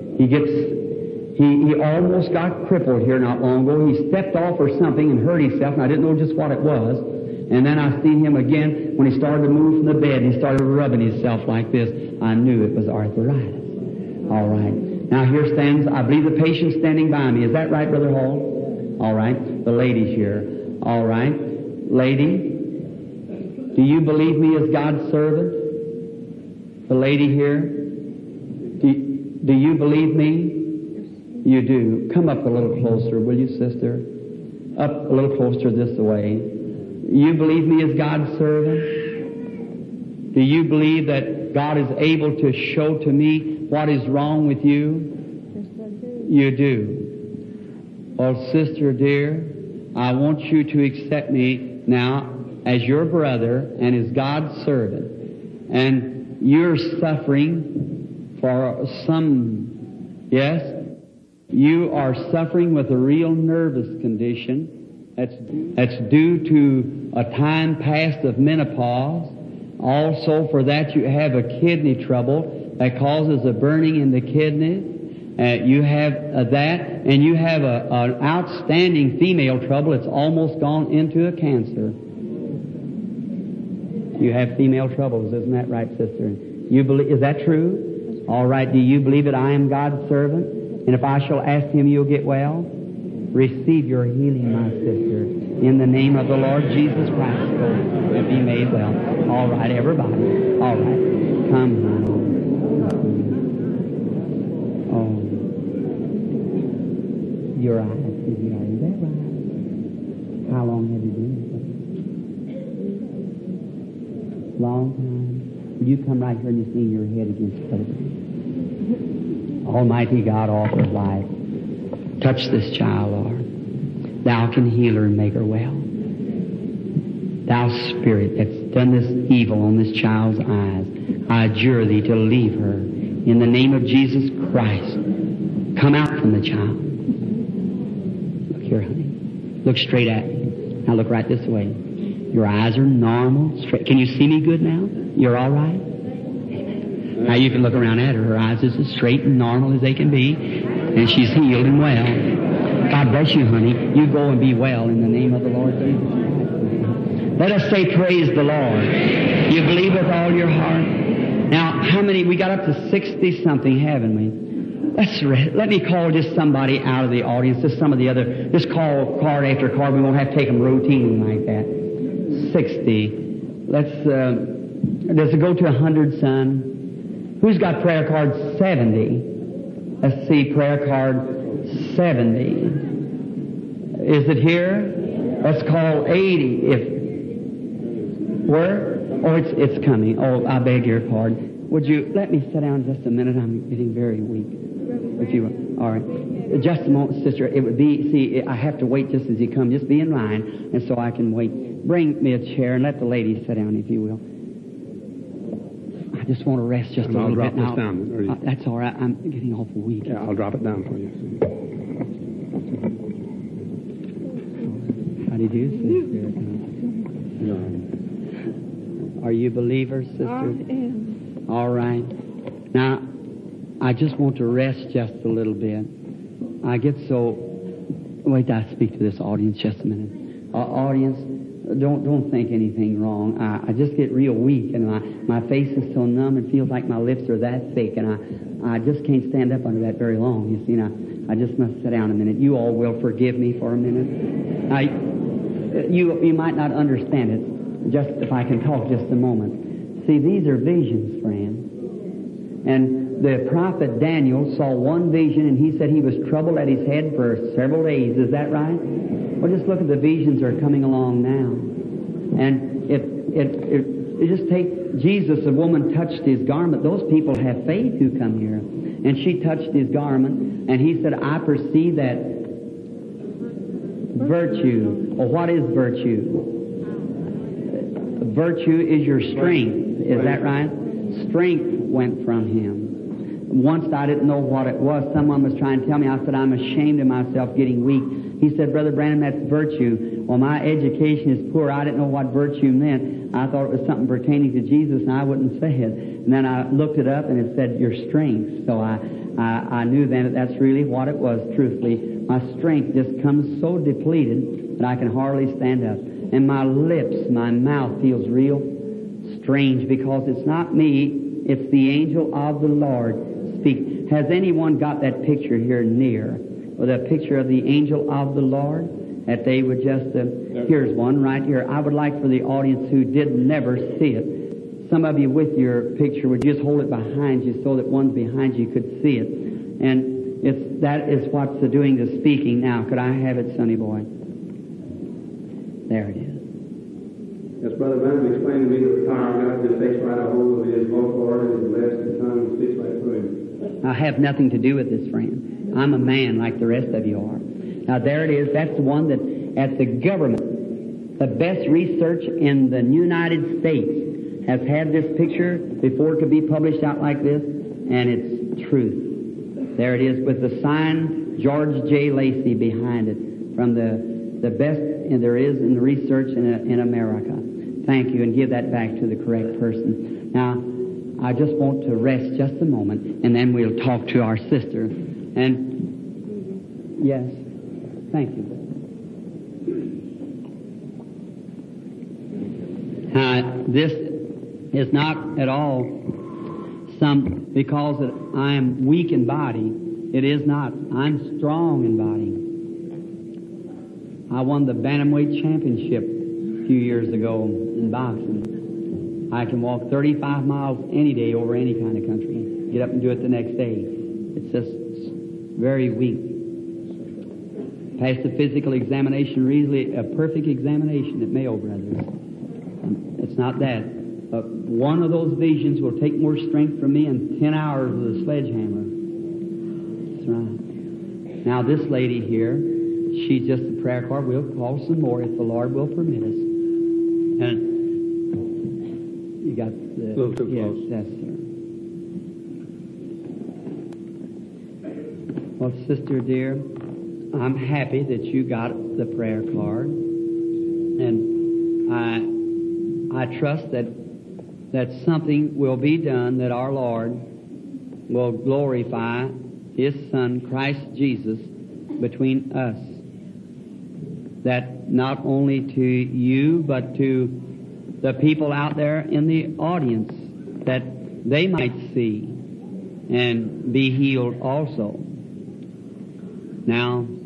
S1: He almost got crippled here not long ago. He stepped off or something and hurt himself, and I didn't know just what it was. And then I seen him again. when he started to move from the bed and he started rubbing himself like this, I knew it was arthritis. All right. Now here stands, I believe the patient standing by me. Is that right, Brother Hall? All right. The lady's here. All right. Lady, do you believe me as God's servant? The lady here, do you believe me? You do. Come up a little closer, will you, sister? Up a little closer this way. You believe me as God's servant? Do you believe that God is able to show to me what is wrong with you? You do. Well, sister dear, I want you to accept me now as your brother and as God's servant. And you're suffering for some, yes, you are suffering with a real nervous condition that's due to a time past of menopause. Also, for that you have a kidney trouble that causes a burning in the kidney. You have that, and you have an outstanding female trouble. It's almost gone into a cancer. You have female troubles, isn't that right, sister? You believe? Is that true? All right. Do you believe that I am God's servant? And if I shall ask Him, you'll get well? Receive your healing, my sister. In the name of the Lord Jesus Christ, go and be made well. All right, everybody. All right. Come, honey. Oh. Your eyes. Is that right? How long have you been? Long time. Will you come right here and just lean your head against Brother Branham? Almighty God, author of life, touch this child, Lord. Thou can heal her and make her well. Thou Spirit that's done this evil on this child's eyes, I adjure Thee to leave her. In the name of Jesus Christ, come out from the child. Look here, honey. Look straight at me. Now look right this way. Your eyes are normal. Straight. Can you see me good now? You're all right? Now you can look around at her. Her eyes is as straight and normal as they can be. And she's healed and well. God bless you, honey. You go and be well in the name of the Lord Jesus Christ. Let us say praise the Lord. You believe with all your heart. Now, how many? We got up to 60-something, haven't we? Let me call just somebody out of the audience. Just some of the other. Just call card after card. We won't have to take them routinely like that. 60. Does it go to 100, son? Who's got prayer card 70? Let's see, prayer card 70. Is it here? Let's call 80. Where? Oh, it's coming. Oh, I beg your pardon. Would you let me sit down just a minute? I'm getting very weak. If you all right. Just a moment, sister. It would be, see, I have to wait just as you come. Just be in line, and so I can wait. Bring me a chair and let the lady sit down, if you will. I just want to rest just a little bit now.
S4: Down.
S1: That's all right. I'm getting awful weak.
S4: Yeah, I'll drop it down for you.
S1: How do you do, sister? Are you a believer, sister?
S6: I am.
S1: All right. Now, I just want to rest just a little bit. I get so... Wait, I speak to this audience just a minute. Audience, don't think anything wrong. I just get real weak, and my face is so numb. It feels like my lips are that thick, and I just can't stand up under that very long. You see, I just must sit down a minute. You all will forgive me for a minute. You might not understand it. Just if I can talk just a moment. See, these are visions, friends. And the prophet Daniel saw one vision, and he said he was troubled at his head for several days. Is that right? Well, just look at the visions that are coming along now. And it just take Jesus. A woman touched his garment. Those people have faith who come here. And she touched his garment, and he said, I perceive that virtue. Well, what is virtue? Virtue is your strength. Is that right? Strength went from him. Once I didn't know what it was. Someone was trying to tell me. I said, I'm ashamed of myself getting weak. He said, Brother Branham, that's virtue. Well, my education is poor. I didn't know what virtue meant. I thought it was something pertaining to Jesus, and I wouldn't say it. And then I looked it up, and it said, your strength. So I knew then that that's really what it was, truthfully. My strength just comes so depleted that I can hardly stand up. And my lips, my mouth feels real strange because it's not me, it's the angel of the Lord speak. Has anyone got that picture here near? With a picture of the angel of the Lord? That they would just, here's one right here. I would like for the audience who did never see it, some of you with your picture would just hold it behind you so that ones behind you could see it. And that is what's doing the speaking now. Could I have it, Sonny boy? There it is.
S4: Yes, Brother Branham explained to me that the power of God just takes right a hold of his vocal organs and lets the tongue speak right through him.
S1: I have nothing to do with this, friend. I'm a man like the rest of you are. Now there it is. That's the one that at the government, the best research in the United States has had this picture before it could be published out like this, and it's truth. There it is with the sign George J. Lacey behind it from the best there is in the research in America. Thank you, and give that back to the correct person. Now, I just want to rest just a moment, and then we'll talk to our sister. And yes, thank you. This is not at all because I am weak in body. It is not. I'm strong in body. I won the Bantamweight Championship a few years ago in boxing. I can walk 35 miles any day over any kind of country. Get up and do it the next day. It's just very weak. Passed the physical examination, really a perfect examination at Mayo Brothers. It's not that. But one of those visions will take more strength from me in 10 hours with a sledgehammer. That's right. Now this lady here, she's just a prayer card. We'll call some more if the Lord will permit us. And you got the...
S4: A little too close.
S1: Yes, sir. Well, sister dear, I'm happy that you got the prayer card. And I trust that something will be done, that our Lord will glorify His Son, Christ Jesus, between us. That not only to you, but to the people out there in the audience, that they might see and be healed also. Now,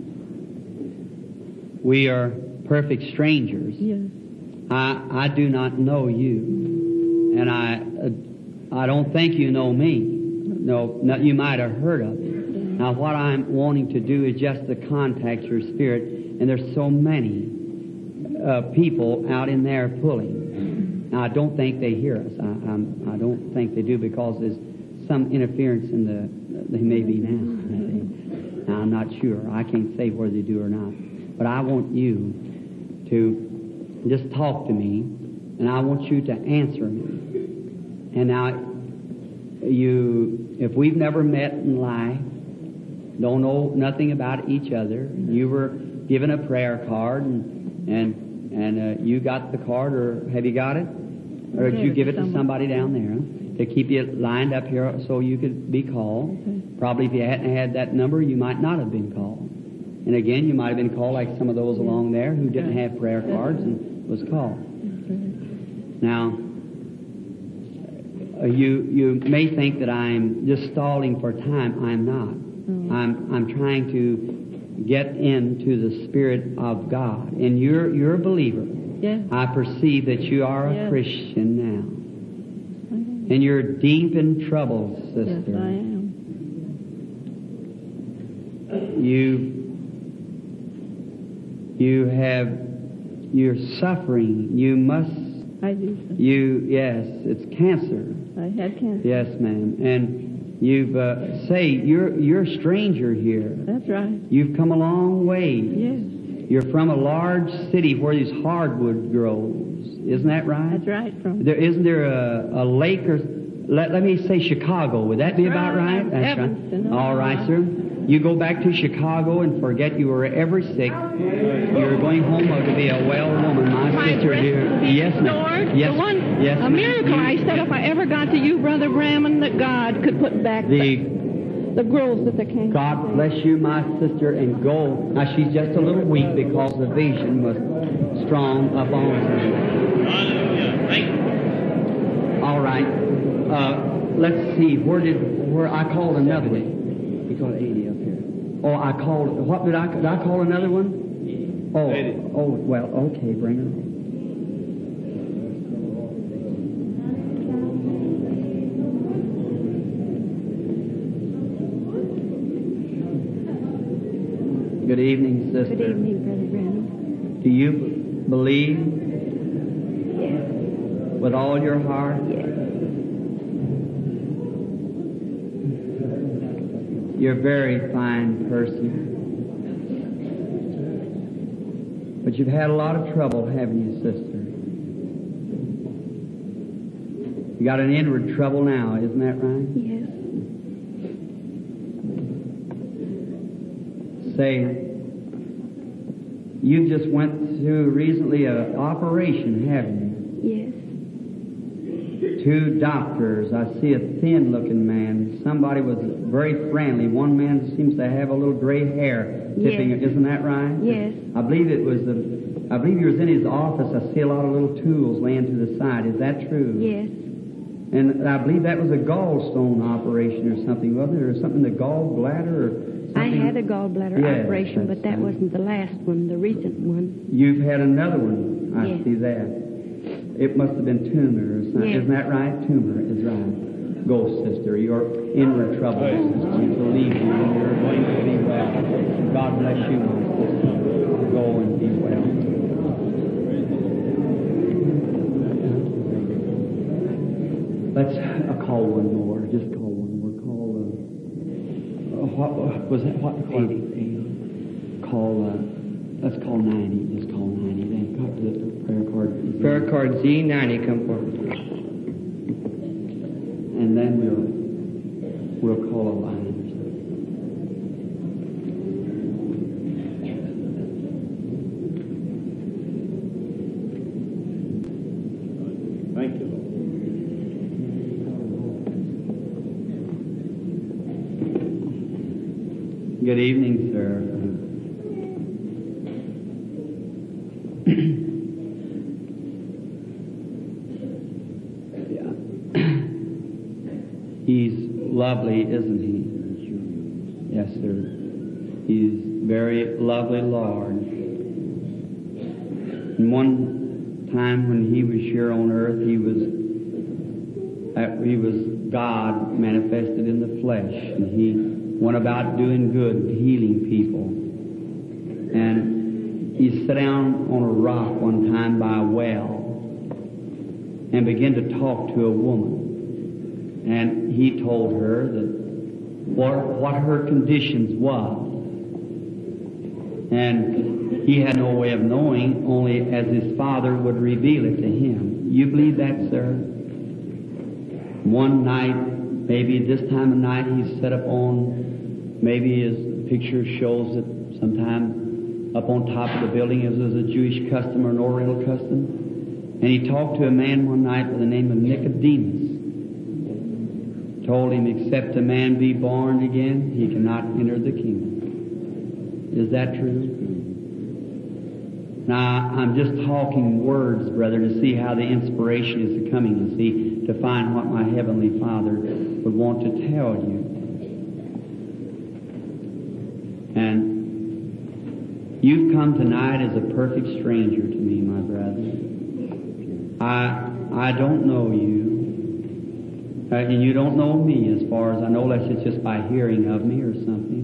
S1: we are perfect strangers.
S6: Yes.
S1: I do not know you, and I don't think you know me. No, you might have heard of it. Now, what I'm wanting to do is just to contact your spirit, and there's so many people out in there pulling. Now, I don't think they hear us. I don't think they do because there's some interference in they may be now. Now, I'm not sure. I can't say whether they do or not. But I want you to just talk to me, and I want you to answer me. And now, if we've never met in life, don't know nothing about each other, you were given a prayer card, and you got the card, or have you got it? Or did you give it to somebody down there to keep you lined up here so you could be called?
S6: Okay.
S1: Probably if you hadn't had that number, you might not have been called. And again, you might have been called like some of those along there who didn't have prayer cards and was called. Now, you may think that I'm just stalling for time. I'm not. I'm trying to get into the Spirit of God. And you're a believer.
S6: Yes.
S1: I perceive that you are a Christian now. And you're deep in trouble, sister.
S6: Yes, I am.
S1: You're suffering. You must.
S6: I do.
S1: Yes, it's cancer.
S6: I had cancer.
S1: Yes, ma'am. And you've you're a stranger here.
S6: That's right.
S1: You've come a long way.
S6: Yes.
S1: You're from a large city where there's hardwood grows. Isn't that right?
S6: That's right.
S1: Isn't there a lake or let me say Chicago? Would that be about right?
S6: That's
S1: right.
S6: right.
S1: All right, sir. You go back to Chicago and forget you were ever sick. You're going home to be a well woman, my sister here. Yes, ma'am. Yes.
S6: A miracle. I said if I ever got to you, Brother Bramman, that God could put back the growth that the cancer.
S1: God bless you, my sister, and go. Now, she's just a little weak because the vision was strong upon her.
S2: Hallelujah. Thank you.
S1: right. Let's see. Where I called another one.
S7: He called 80 up here.
S1: Oh, I called. What did I call another one? Oh, well, okay, bring her. Good evening, sister.
S6: Good evening, Brother Branham.
S1: Do you believe
S6: Yes.
S1: with all your heart?
S6: Yes.
S1: You're a very fine person. But you've had a lot of trouble, haven't you, sister? You got an inward trouble now, isn't that right?
S6: Yes.
S1: Say, you just went through recently an operation, haven't you?
S6: Yes.
S1: 2 doctors. I see a thin-looking man. Somebody was very friendly. One man seems to have a little gray hair tipping.
S6: Yes.
S1: Isn't that right?
S6: Yes.
S1: I believe he was in his office. I see a lot of little tools laying to the side. Is that true?
S6: Yes.
S1: And I believe that was a gallstone operation or something, wasn't it? Or something, the gallbladder or something?
S6: I had a gallbladder
S1: Yes,
S6: operation, but that
S1: that's right.
S6: wasn't the last one, the recent one.
S1: You've had another one. I
S6: Yes.
S1: see that. It must have been tumor or something.
S6: Yes.
S1: Isn't that right? Tumor is right. Go, sister. Your inward trouble, sister. You believe you and you're going to be well. God bless you, my sister. Go and be well. Let's call one more. Just call one more. Call, what was that? What? 80. Let's call 90. Just call 90. Then come to the prayer card.
S7: Prayer card Z90, come forward.
S1: And then we'll call a line or something.
S4: Thank you, Lord.
S1: Good evening, sir. He's lovely, isn't he? Yes, sir. He's very lovely, Lord. And one time when he was here on earth, he was God manifested in the flesh, and he went about doing good, healing people. And he sat down on a rock one time by a well and began to talk to a woman. And he told her that what her conditions was. And he had no way of knowing, only as his Father would reveal it to him. You believe that, sir? One night, maybe this time of night, he set up on, maybe his picture shows it sometime up on top of the building, as was a Jewish custom or an Oriental custom. And he talked to a man one night by the name of Nicodemus. Told him, except a man be born again, he cannot enter the kingdom. Is that true? Now, I'm just talking words, brother, to see how the inspiration is coming, you see, to find what my Heavenly Father would want to tell you. And you've come tonight as a perfect stranger to me, my brother. I don't know you. And you don't know me as far as I know, unless it's just by hearing of me or something.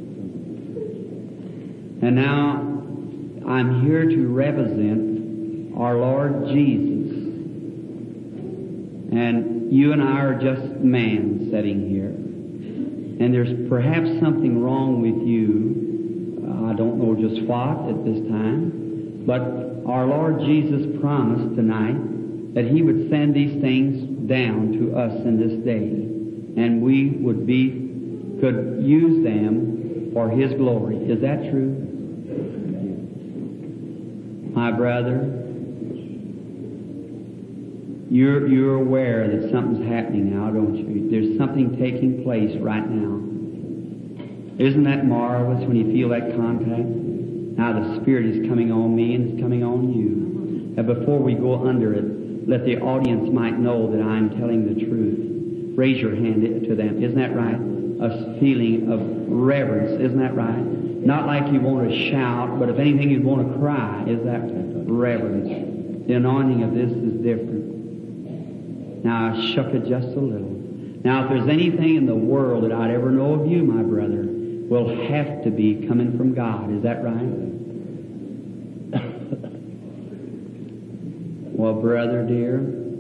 S1: And now, I'm here to represent our Lord Jesus. And you and I are just man sitting here. And there's perhaps something wrong with you. I don't know just what at this time. But our Lord Jesus promised tonight that He would send these things down to us in this day, and we could use them for His glory. Is that true? My brother, you're aware that something's happening now, don't you? There's something taking place right now. Isn't that marvelous when you feel that contact? Now the Spirit is coming on me and it's coming on you. And before we go under it, let the audience might know that I'm telling the truth. Raise your hand to them. Isn't that right? A feeling of reverence. Isn't that right? Not like you want to shout, but if anything you'd want to cry. Is that reverence? The anointing of this is different. Now, I shook it just a little. Now, if there's anything in the world that I'd ever know of you, my brother, will have to be coming from God. Is that right? Well, brother dear,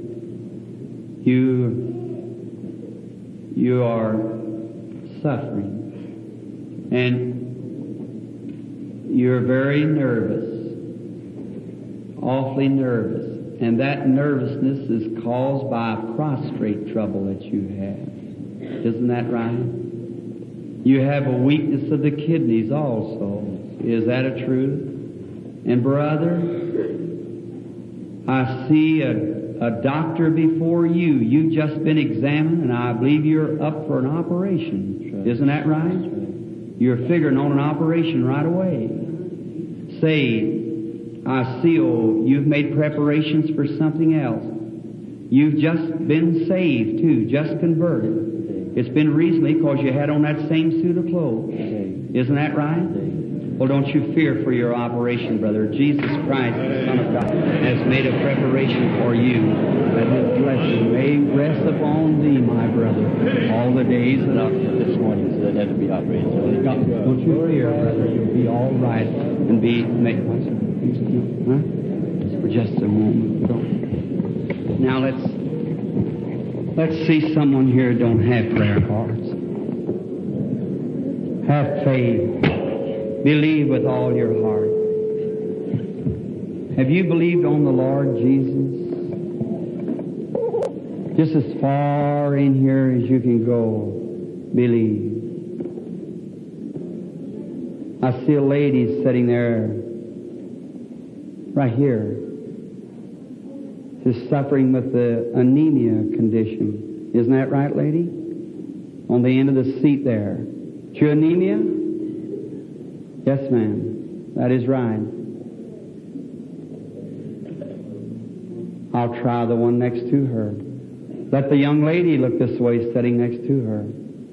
S1: you are suffering. And you're very nervous. Awfully nervous. And that nervousness is caused by a prostrate trouble that you have. Isn't that right? You have a weakness of the kidneys also. Is that a truth? And brother, I see a doctor before you. You've just been examined, and I believe you're up for an operation. Isn't that right? You're figuring on an operation right away. Say, I see, you've made preparations for something else. You've just been saved, too, just converted. It's been recently because you had on that same suit of clothes. Isn't that right? Well, don't you fear for your operation, brother. Jesus Christ, the Son of God, has made a preparation for you, that His blessing may rest upon thee, my brother, all the days of
S8: this morning said it had to be operated.
S1: Don't you fear, brother. You'll be all right and be made. Huh? For just a moment. Now let's see someone here who don't have prayer cards. Have faith. Believe with all your heart. Have you believed on the Lord Jesus? Just as far in here as you can go, believe. I see a lady sitting there, right here, is suffering with the anemia condition. Isn't that right, lady? On the end of the seat there. Is your anemia? Yes, ma'am. That is right. I'll try the one next to her. Let the young lady look this way, sitting next to her.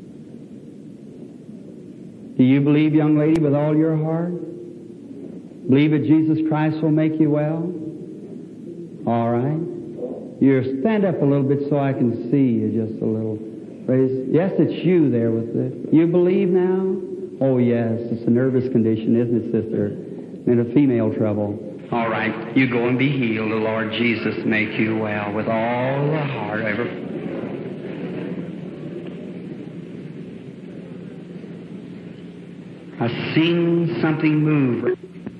S1: Do you believe, young lady, with all your heart? Believe that Jesus Christ will make you well? All right. You stand up a little bit so I can see you just a little. Praise. Yes, it's you there with it. You believe now? Oh, yes. It's a nervous condition, isn't it, sister? And a female trouble. All right. You go and be healed. The Lord Jesus make you well with all the heart ever. I've seen something move.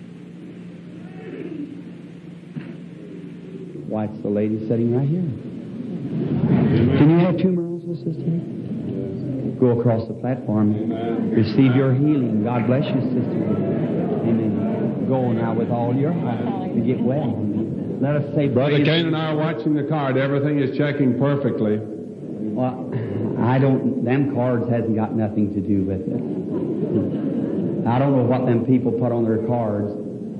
S1: Why, it's the lady sitting right here. Can you have two miracles, sister? Go across the platform. Receive your healing. God bless you, sister. Amen. Go now with all your heart to get well. Let us say,
S4: Brother Kane and I are watching the card. Everything is checking perfectly.
S1: Well, them cards hasn't got nothing to do with it. I don't know what them people put on their cards.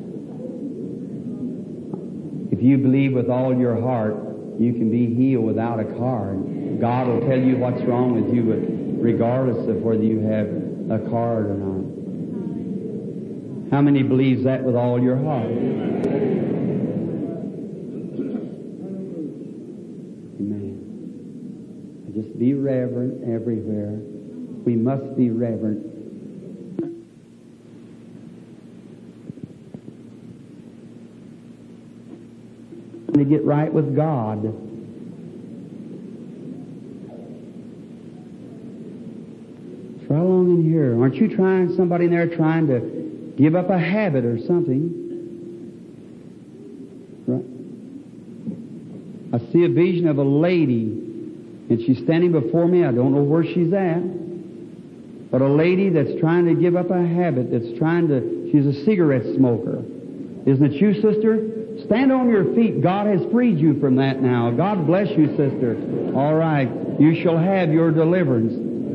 S1: If you believe with all your heart, you can be healed without a card. God will tell you what's wrong with you, regardless of whether you have a card or not. How many believes that with all your heart? Amen. Just be reverent everywhere. We must be reverent. To get right with God. Try along in here. Aren't you trying, somebody in there trying to give up a habit or something? Right. I see a vision of a lady, and she's standing before me. I don't know where she's at. But a lady that's trying to give up a habit, she's a cigarette smoker. Isn't it you, sister? Stand on your feet. God has freed you from that now. God bless you, sister. All right. You shall have your deliverance.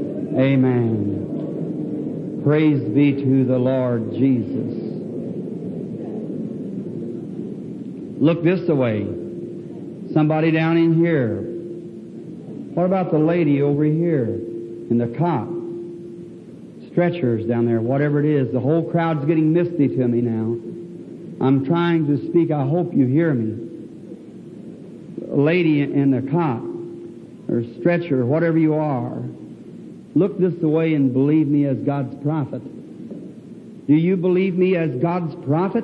S1: Amen. Praise be to the Lord Jesus. Look this way. Somebody down in here. What about the lady over here in the cot? Stretchers down there, whatever it is. The whole crowd's getting misty to me now. I'm trying to speak. I hope you hear me. A lady in the cot or stretcher, whatever you are, look this way and believe me as God's prophet. Do you believe me as God's prophet?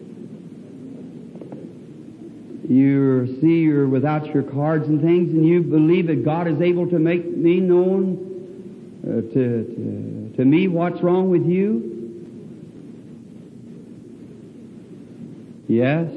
S1: You see you're without your cards and things, and you believe that God is able to make me known to me what's wrong with you? Yes.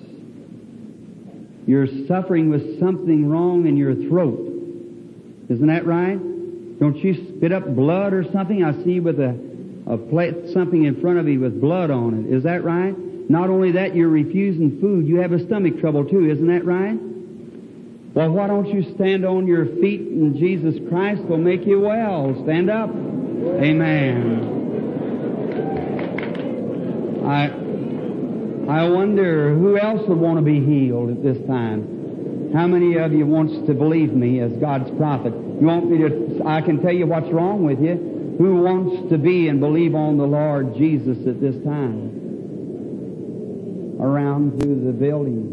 S1: You're suffering with something wrong in your throat. Isn't that right? Don't you spit up blood or something? I see with a plate, something in front of you with blood on it. Is that right? Not only that, you're refusing food. You have a stomach trouble too. Isn't that right? Well, why don't you stand on your feet and Jesus Christ will make you well. Stand up. Amen. I wonder who else would want to be healed at this time. How many of you wants to believe me as God's prophet? You want me to, I can tell you what's wrong with you. Who wants to be and believe on the Lord Jesus at this time? Around through the building.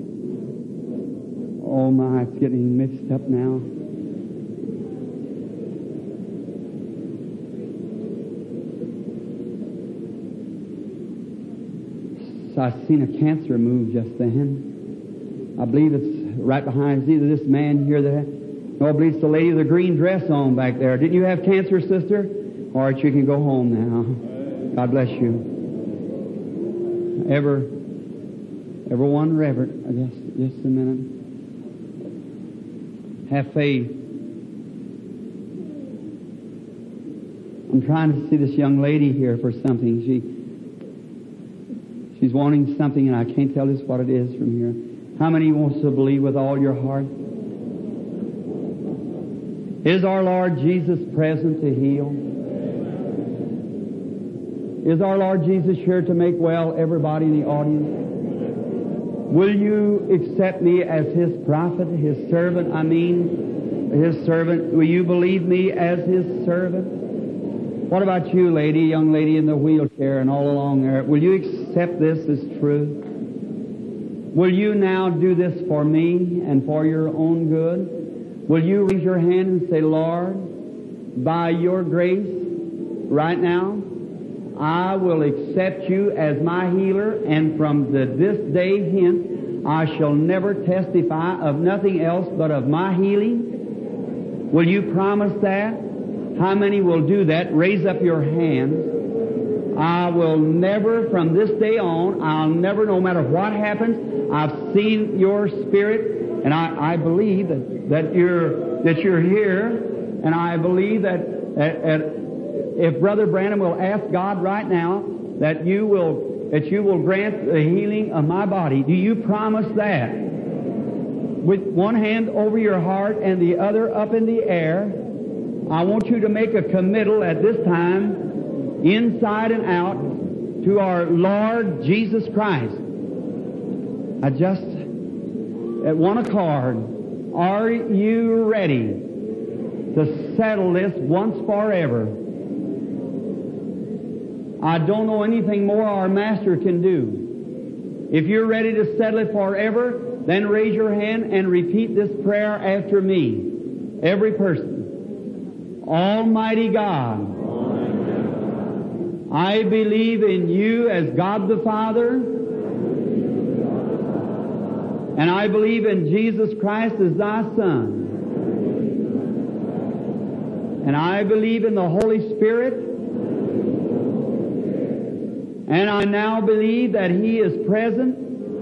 S1: Oh my, it's getting mixed up now. So I seen a cancer move just then. I believe it's right behind. It's either this man here that... No, I believe it's the lady with the green dress on back there. Didn't you have cancer, sister? All right, you can go home now. God bless you. Everyone reverent. Just a minute. Have faith. I'm trying to see this young lady here for something. She's wanting something, and I can't tell us what it is from here. How many wants to believe with all your heart? Is our Lord Jesus present to heal? Is our Lord Jesus here to make well everybody in the audience? Will you accept me as His prophet, His servant? His servant. Will you believe me as His servant? What about you, lady, young lady in the wheelchair and all along there? Will you accept this as true? Will you now do this for me and for your own good? Will you raise your hand and say, Lord, by your grace, right now, I will accept you as my healer, and from this day hence, I shall never testify of nothing else but of my healing? Will you promise that? How many will do that? Raise up your hands. I will never, from this day on, I'll never, no matter what happens, I've seen your spirit, and I believe that you're here, and I believe that if Brother Branham will ask God right now that you will grant the healing of my body. Do you promise that? With one hand over your heart and the other up in the air, I want you to make a committal at this time, inside and out, to our Lord Jesus Christ. I just, at one accord, are you ready to settle this once forever? I don't know anything more our Master can do. If you're ready to settle it forever, then raise your hand and repeat this prayer after me. Every person. Almighty God, I believe in you as God the Father, and I believe in Jesus Christ as thy Son. And I believe in the Holy Spirit, and I now believe that He is present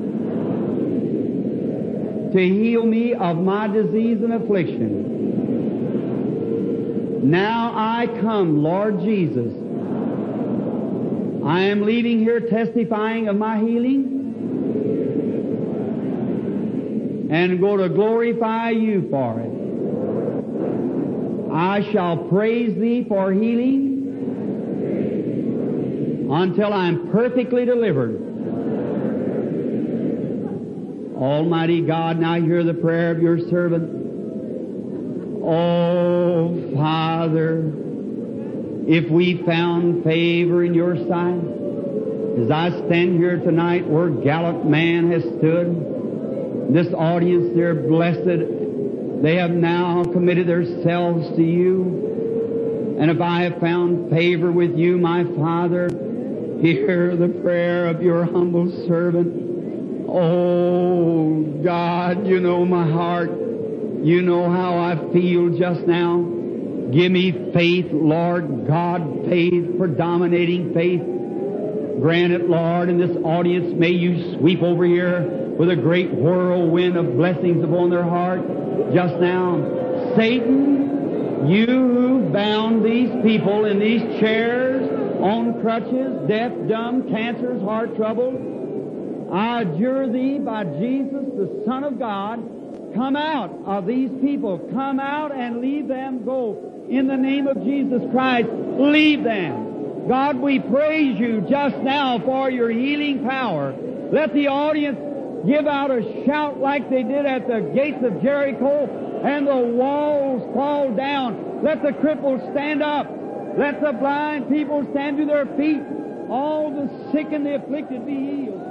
S1: to heal me of my disease and affliction. Now I come, Lord Jesus. I am leaving here testifying of my healing and go to glorify you for it. I shall praise Thee for healing until I'm perfectly delivered. Almighty God, now hear the prayer of your servant. Oh, Father, if we found favor in your sight, as I stand here tonight where gallant man has stood, this audience, they're blessed. They have now committed themselves to you. And if I have found favor with you, my Father, hear the prayer of your humble servant. Oh, God, you know my heart. You know how I feel just now. Give me faith, Lord God, faith, predominating faith. Grant it, Lord, in this audience, may you sweep over here with a great whirlwind of blessings upon their heart just now. Satan, you bound these people in these chairs, on crutches, deaf, dumb, cancers, heart trouble. I adjure thee by Jesus, the Son of God, come out of these people. Come out and leave them go. In the name of Jesus Christ, leave them. God, we praise you just now for your healing power. Let the audience give out a shout like they did at the gates of Jericho and the walls fall down. Let the cripples stand up. Let the blind people stand to their feet. All the sick and the afflicted be healed.